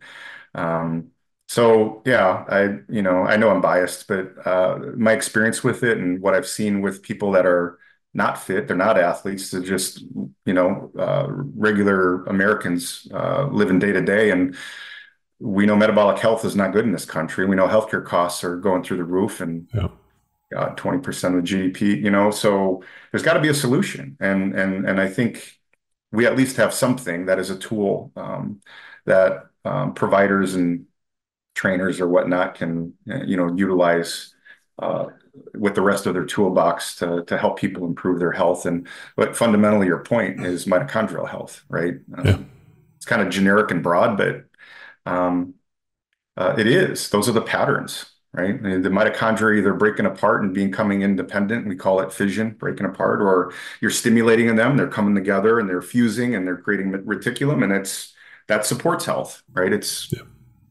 [SPEAKER 3] um, so, yeah, I, you know, I know I'm biased, but uh, my experience with it and what I've seen with people that are not fit, they're not athletes, they're just, you know, uh, regular Americans uh, living day to day. And we know metabolic health is not good in this country. We know healthcare costs are going through the roof, and
[SPEAKER 4] yeah.
[SPEAKER 3] uh, twenty percent of the G D P, you know, so there's got to be a solution. And, and, and I think we at least have something that is a tool um, that um, providers and trainers or whatnot can, you know, utilize uh, with the rest of their toolbox to, to help people improve their health. And but fundamentally, your point is mitochondrial health, right? Um,
[SPEAKER 4] Yeah.
[SPEAKER 3] It's kind of generic and broad, but um, uh, it is. Those are the patterns, right? The, the mitochondria either breaking apart and becoming independent. We call it fission, breaking apart, or you're stimulating in them. They're coming together and they're fusing and they're creating reticulum, and it's that supports health, right? It's
[SPEAKER 4] Yeah.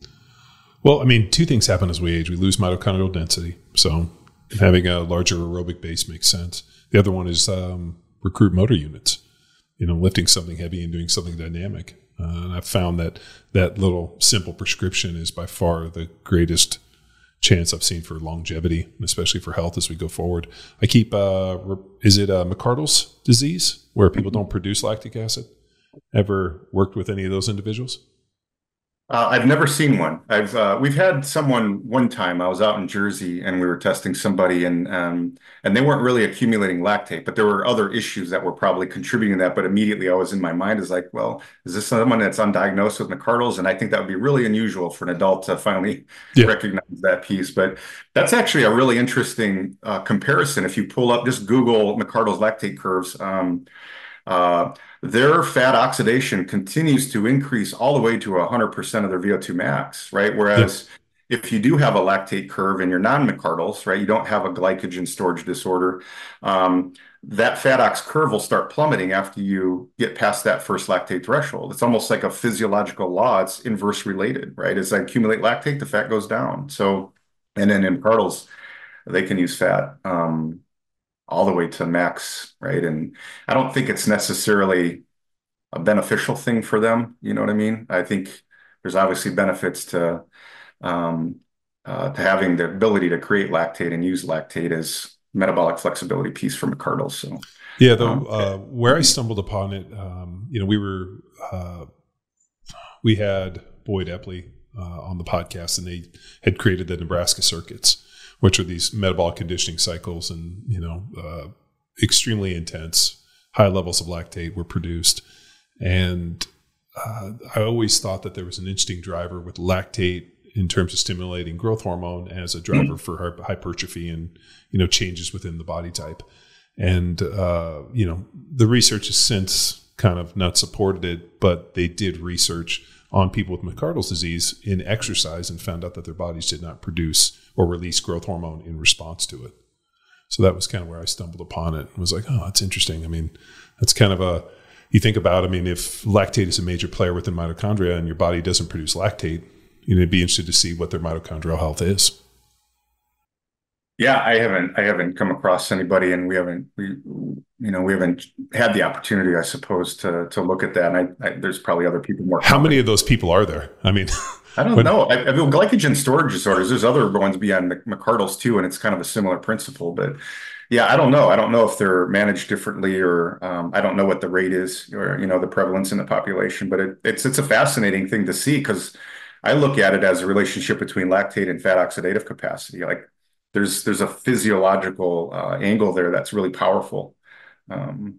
[SPEAKER 4] Well, I mean, two things happen as we age. We lose mitochondrial density, so having a larger aerobic base makes sense. The other one is um, recruit motor units, you know, lifting something heavy and doing something dynamic. Uh, and I've found that that little simple prescription is by far the greatest chance I've seen for longevity, especially for health as we go forward. I keep, uh, is it uh, McArdle's disease where people don't produce lactic acid? Ever worked with any of those individuals?
[SPEAKER 3] Uh, I've never seen one. I've uh, we've had someone one time. I was out in Jersey and we were testing somebody, and um, and they weren't really accumulating lactate, but there were other issues that were probably contributing to that. But immediately, I was in my mind is like, well, is this someone that's undiagnosed with McArdle's? And I think that would be really unusual for an adult to finally yeah. recognize that piece. But that's actually a really interesting uh, comparison. If you pull up, just Google McArdle's lactate curves. Um, uh, their fat oxidation continues to increase all the way to one hundred percent of their V O two max, right? Whereas yeah. if you do have a lactate curve in your non-McArdle's, right, you don't have a glycogen storage disorder, um, that fat ox curve will start plummeting after you get past that first lactate threshold. It's almost like a physiological law. It's inverse related, right? As I accumulate lactate, the fat goes down. So, and then in McArdle's, they can use fat um, all the way to max, right? And I don't think it's necessarily a beneficial thing for them. You know what I mean? I think there's obviously benefits to um, uh, to having the ability to create lactate and use lactate as metabolic flexibility piece for McArdle's. So
[SPEAKER 4] yeah, though um, uh, where I stumbled upon it, um, you know, we were uh, we had Boyd Epley uh, on the podcast, and they had created the Nebraska circuits, which are these metabolic conditioning cycles, and, you know, uh, extremely intense, high levels of lactate were produced. And uh, I always thought that there was an interesting driver with lactate in terms of stimulating growth hormone as a driver mm-hmm. for hypertrophy and, you know, changes within the body type. And, uh, you know, the research has since kind of not supported it, but they did research on people with McArdle's disease in exercise and found out that their bodies did not produce or release growth hormone in response to it. So that was kind of where I stumbled upon it and was like, oh, that's interesting. I mean, that's kind of a, you think about, I mean, if lactate is a major player within mitochondria and your body doesn't produce lactate, you know, it'd be interested to see what their mitochondrial health is.
[SPEAKER 3] Yeah, I haven't, I haven't come across anybody, and we haven't, we, you know, we haven't had the opportunity, I suppose, to to look at that. And I, I there's probably other people more.
[SPEAKER 4] How many of those people are there? I mean,
[SPEAKER 3] I don't when, know. I, I mean, glycogen storage disorders. There's other ones beyond McArdle's too, and it's kind of a similar principle. But yeah, I don't know. I don't know if they're managed differently, or um, I don't know what the rate is, or you know, the prevalence in the population. But it, it's it's a fascinating thing to see, because I look at it as a relationship between lactate and fat oxidative capacity. Like there's there's a physiological uh, angle there that's really powerful. Um,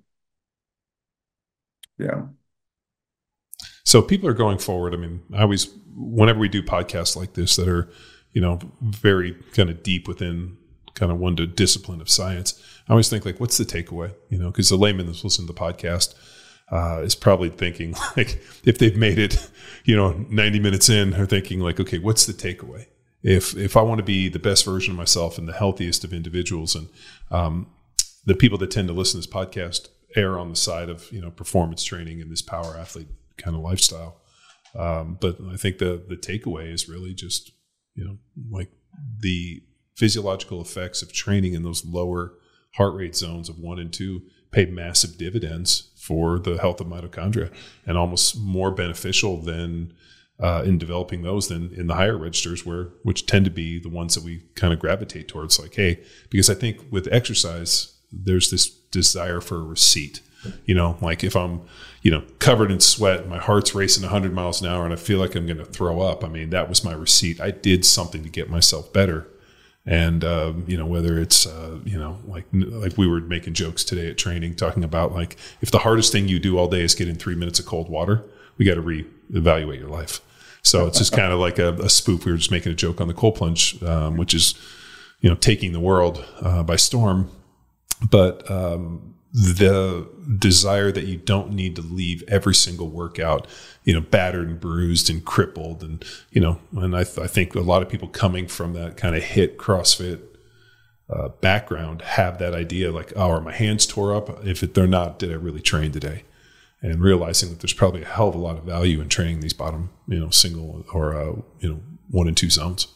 [SPEAKER 3] yeah.
[SPEAKER 4] So people are going forward. I mean, I always, whenever we do podcasts like this that are, you know, very kind of deep within kind of one discipline of science, I always think like, what's the takeaway? You know, because the layman that's listening to the podcast uh, is probably thinking like, if they've made it, you know, ninety minutes in, they're thinking like, okay, what's the takeaway? If if I want to be the best version of myself and the healthiest of individuals, and um, the people that tend to listen to this podcast err on the side of, you know, performance training and this power athlete kind of lifestyle. Um, but I think the the takeaway is really just, you know, like the physiological effects of training in those lower heart rate zones of one and two pay massive dividends for the health of mitochondria, and almost more beneficial than uh, in developing those than in the higher registers, where which tend to be the ones that we kind of gravitate towards. Like, hey, because I think with exercise, there's this desire for a receipt. You know, like if I'm, you know, covered in sweat and my heart's racing one hundred miles an hour and I feel like I'm going to throw up, I mean, that was my receipt. I did something to get myself better. And, um, you know, whether it's, uh, you know, like, like we were making jokes today at training, talking about like, if the hardest thing you do all day is get in three minutes of cold water, we got to reevaluate your life. So it's just kind of like a, a spoof. We were just making a joke on the cold plunge, um, which is, you know, taking the world uh, by storm. But um, the desire that you don't need to leave every single workout, you know, battered and bruised and crippled. And, you know, and I, th- I think a lot of people coming from that kind of HIIT CrossFit uh, background have that idea like, oh, are my hands tore up? If it, they're not, did I really train today? And realizing that there's probably a hell of a lot of value in training these bottom, you know, single or, uh, you know, one and two zones.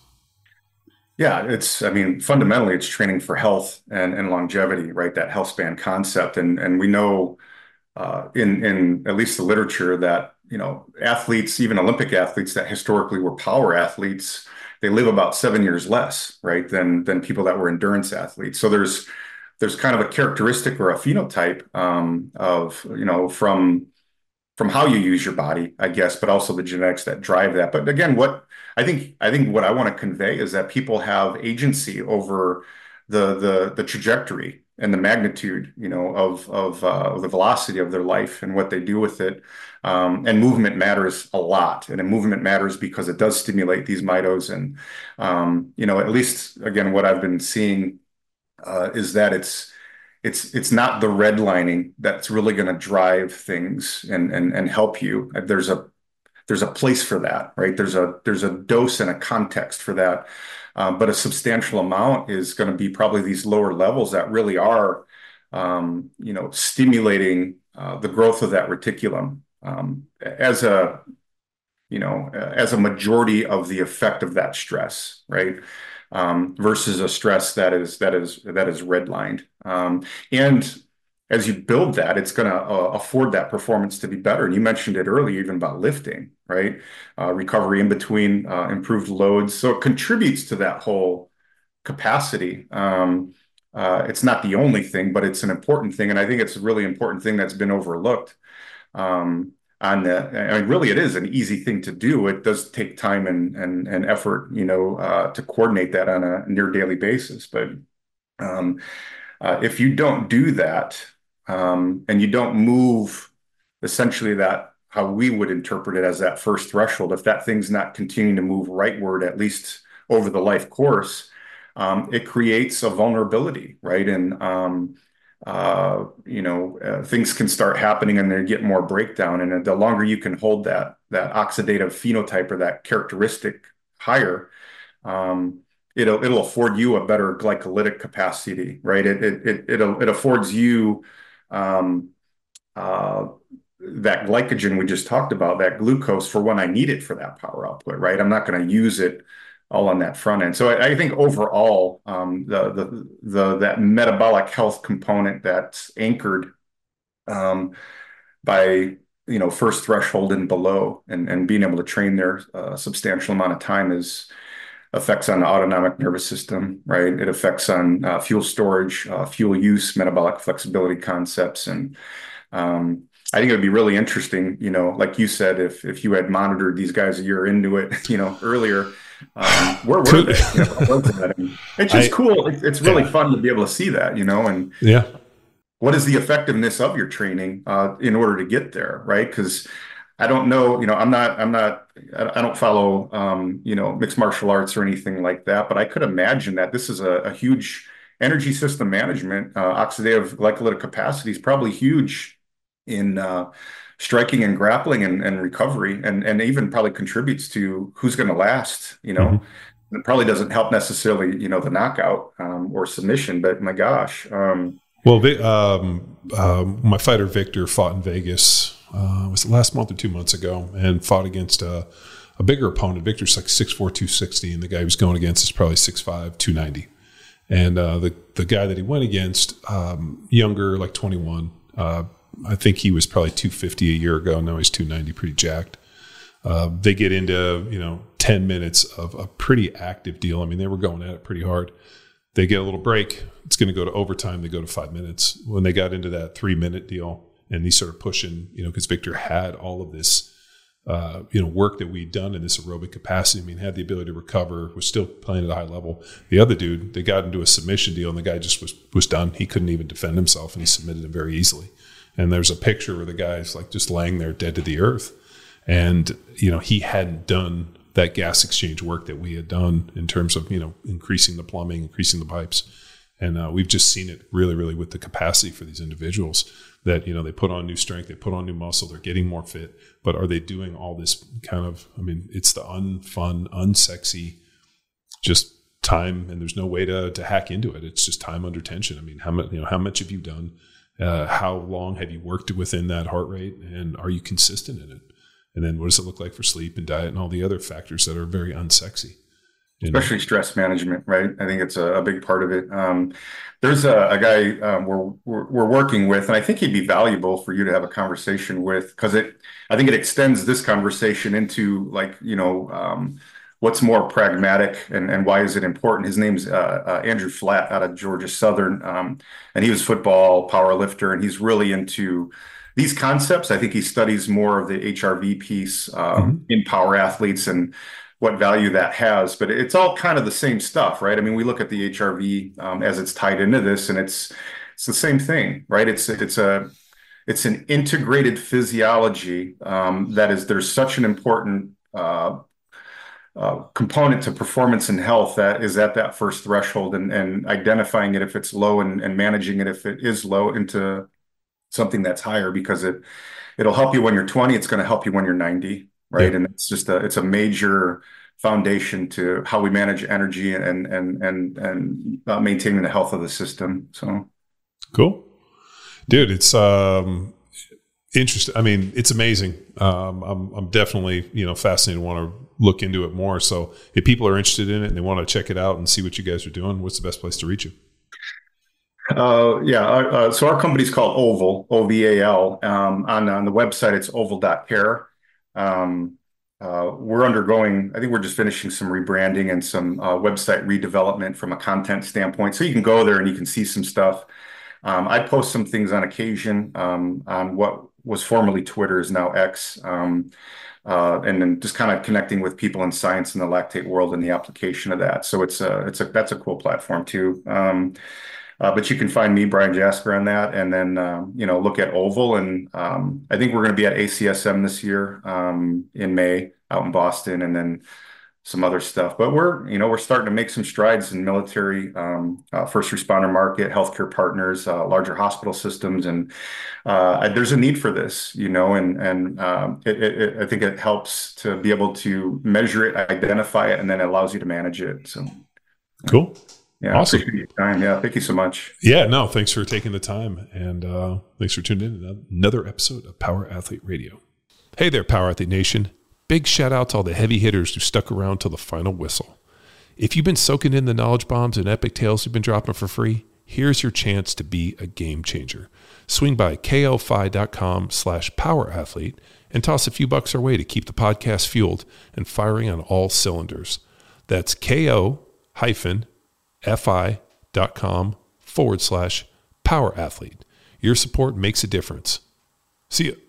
[SPEAKER 3] Yeah, it's, I mean, fundamentally, it's training for health and, and longevity, right? That health span concept. And, and we know uh, in, in at least the literature that, you know, athletes, even Olympic athletes that historically were power athletes, they live about seven years less, right, than, than people that were endurance athletes. So there's, there's kind of a characteristic or a phenotype um, of, you know, from, from how you use your body, I guess, but also the genetics that drive that. But again, what I think, I think what I want to convey is that people have agency over the, the, the trajectory and the magnitude, you know, of, of uh, the velocity of their life and what they do with it. Um, and movement matters a lot. And movement matters because it does stimulate these mitos. And, um, you know, at least, again, what I've been seeing Uh, is that it's it's it's not the redlining that's really going to drive things and and and help you. There's a there's a place for that, right? There's a there's a dose and a context for that, um, but a substantial amount is going to be probably these lower levels that really are, um, you know, stimulating uh, the growth of that reticulum um, as a you know as a majority of the effect of that stress, right? Um, versus a stress that is that is that is redlined. Um, and as you build that, it's going to uh, afford that performance to be better. And you mentioned it earlier, even about lifting, right? Uh, recovery in between, uh, improved loads. So it contributes to that whole capacity. Um, uh, it's not the only thing, but it's an important thing. And I think it's a really important thing that's been overlooked. Um, on that. I mean, really, it is an easy thing to do. It does take time and and, and effort, you know, uh, to coordinate that on a near daily basis. But um, uh, if you don't do that um, and you don't move essentially that, how we would interpret it as that first threshold, if that thing's not continuing to move rightward, at least over the life course, um, it creates a vulnerability, right? And um, uh, you know, uh, things can start happening and they get more breakdown. And the longer you can hold that, that oxidative phenotype or that characteristic higher, um, it'll, it'll afford you a better glycolytic capacity, right? It, it, it, it'll, it affords you, um, uh, that glycogen we just talked about, that glucose for when I need it for that power output, right? I'm not going to use it all on that front end. So I, I think overall, um, the, the, the, that metabolic health component that's anchored um, by, you know, first threshold and below, and, and being able to train there a substantial amount of time is effects on the autonomic nervous system, right? It affects on uh, fuel storage, uh, fuel use, metabolic flexibility concepts. And um, I think it would be really interesting, you know, like you said, if, if you had monitored these guys a year into it, you know, earlier, Um, where were they? You know, it's just I, cool. It's, it's really yeah. fun to be able to see that, you know, and
[SPEAKER 4] yeah,
[SPEAKER 3] what is the effectiveness of your training uh, in order to get there, right? Because I don't know, you know, I'm not, I'm not, I don't follow, um, you know, mixed martial arts or anything like that, but I could imagine that this is a, a huge energy system management. Uh, oxidative glycolytic capacity is probably huge in uh, striking and grappling and, and recovery, and, and even probably contributes to who's going to last, you know. Mm-hmm. It probably doesn't help necessarily, you know, the knockout um, or submission, but my gosh. Um,
[SPEAKER 4] well, um, uh, my fighter Victor fought in Vegas, uh, was it last month or two months ago, and fought against a, a bigger opponent. Victor's like six four, two sixty, and the guy he was going against is probably six five, two ninety. And uh, the, the guy that he went against, um, younger, like twenty-one, uh, I think he was probably two fifty a year ago. Now he's two ninety, pretty jacked. Uh, they get into, you know, ten minutes of a pretty active deal. I mean, they were going at it pretty hard. They get a little break. It's going to go to overtime. They go to five minutes. When they got into that three minute deal and he started pushing, you know, because Victor had all of this uh, you know, work that we'd done in this aerobic capacity. I mean, had the ability to recover, was still playing at a high level. The other dude, they got into a submission deal, and the guy just was was done. He couldn't even defend himself, and he submitted him very easily. And there's a picture where the guy's like just laying there dead to the earth. And, you know, he hadn't done that gas exchange work that we had done in terms of, you know, increasing the plumbing, increasing the pipes. And uh, we've just seen it really, really with the capacity for these individuals that, you know, they put on new strength, they put on new muscle, they're getting more fit, but are they doing all this kind of, I mean, it's the unfun, unsexy, just time, and there's no way to to hack into it. It's just time under tension. I mean, how much, you know, how much have you done? Uh, how long have you worked within that heart rate, and are you consistent in it? And then what does it look like for sleep and diet and all the other factors that are very unsexy? You know? Especially
[SPEAKER 3] stress management, right? I think it's a, a big part of it. Um, there's a, a guy um, we're, we're we're working with, and I think he'd be valuable for you to have a conversation with, because it, I think it extends this conversation into, like, you know, um, what's more pragmatic and, and why is it important? His name's uh, uh, Andrew Flatt out of Georgia Southern, um, and he was football power lifter, and he's really into these concepts. I think he studies more of the H R V piece um, mm-hmm. in power athletes and what value that has, but it's all kind of the same stuff, right? I mean, we look at the H R V um, as it's tied into this, and it's it's the same thing, right? It's it's a it's an integrated physiology um, that is there's such an important uh, uh, component to performance and health that is at that first threshold, and and identifying it if it's low, and, and managing it if it is low into something that's higher, because it it'll help you when you're twenty. It's going to help you when you're ninety. Right. Yeah. And it's just a, it's a major foundation to how we manage energy and, and, and, and uh, maintaining the health of the system. So
[SPEAKER 4] cool, dude. It's, um, interesting. I mean, it's amazing. Um, I'm, I'm definitely, you know, fascinated and want to look into it more. So if people are interested in it and they want to check it out and see what you guys are doing, what's the best place to reach you?
[SPEAKER 3] Uh, yeah. Uh, so our company's called Oval, O V A L. Um, on, on the website, it's oval dot care. Um, uh, we're undergoing, I think we're just finishing some rebranding and some uh, website redevelopment from a content standpoint. So you can go there and you can see some stuff. Um, I post some things on occasion um, on what was formerly Twitter, is now X, um, uh, and then just kind of connecting with people in science in the lactate world and the application of that. So it's a, it's a, that's a cool platform too. Um, Uh, but you can find me, Brian Jasper, on that, and then um, you know, look at Oval, and um, I think we're going to be at A C S M this year um, in May out in Boston, and then some other stuff. But we're you know we're starting to make some strides in military, um, uh, first responder market, healthcare partners, uh, larger hospital systems, and uh, there's a need for this, you know, and and um, it, it, I think it helps to be able to measure it, identify it, and then it allows you to manage it. So
[SPEAKER 4] cool.
[SPEAKER 3] Yeah, awesome. Appreciate your time. Yeah, thank you so much.
[SPEAKER 4] Yeah, no, thanks for taking the time, and uh, thanks for tuning in to another episode of Power Athlete Radio. Hey there, Power Athlete Nation. Big shout out to all the heavy hitters who stuck around till the final whistle. If you've been soaking in the knowledge bombs and epic tales we've been dropping for free, here's your chance to be a game changer. Swing by ko-fi.com slash power athlete and toss a few bucks our way to keep the podcast fueled and firing on all cylinders. That's ko hyphen fi.com forward slash power athlete. Your support makes a difference. See ya.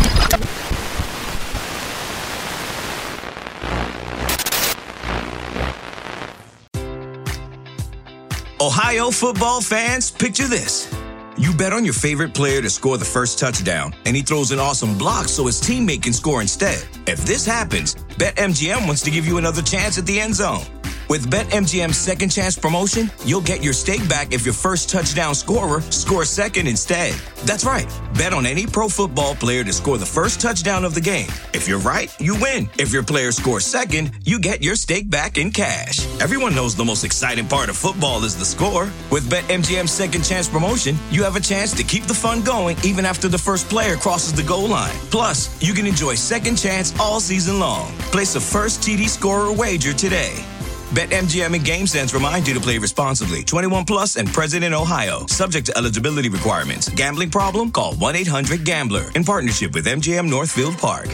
[SPEAKER 5] Ohio football fans, picture this. You bet on your favorite player to score the first touchdown, and he throws an awesome block so his teammate can score instead. If this happens, BetMGM wants to give you another chance at the end zone. With BetMGM's Second Chance promotion, you'll get your stake back if your first touchdown scorer scores second instead. That's right. Bet on any pro football player to score the first touchdown of the game. If you're right, you win. If your player scores second, you get your stake back in cash. Everyone knows the most exciting part of football is the score. With BetMGM's Second Chance promotion, you have a chance to keep the fun going even after the first player crosses the goal line. Plus, you can enjoy Second Chance all season long. Place a first T D scorer wager today. BetMGM and GameSense remind you to play responsibly. twenty-one plus and present in Ohio. Subject to eligibility requirements. Gambling problem? Call one eight hundred gambler. In partnership with M G M Northfield Park.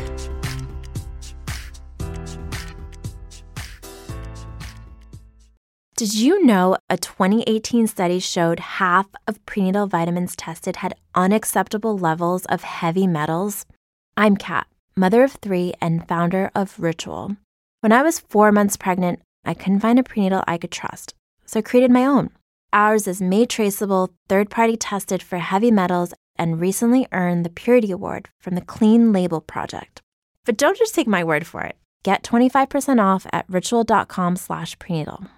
[SPEAKER 6] Did you know a twenty eighteen study showed half of prenatal vitamins tested had unacceptable levels of heavy metals? I'm Kat, mother of three and founder of Ritual. When I was four months pregnant, I couldn't find a prenatal I could trust, so I created my own. Ours is made traceable, third-party tested for heavy metals, and recently earned the Purity Award from the Clean Label Project. But don't just take my word for it. Get twenty-five percent off at ritual.com slash prenatal.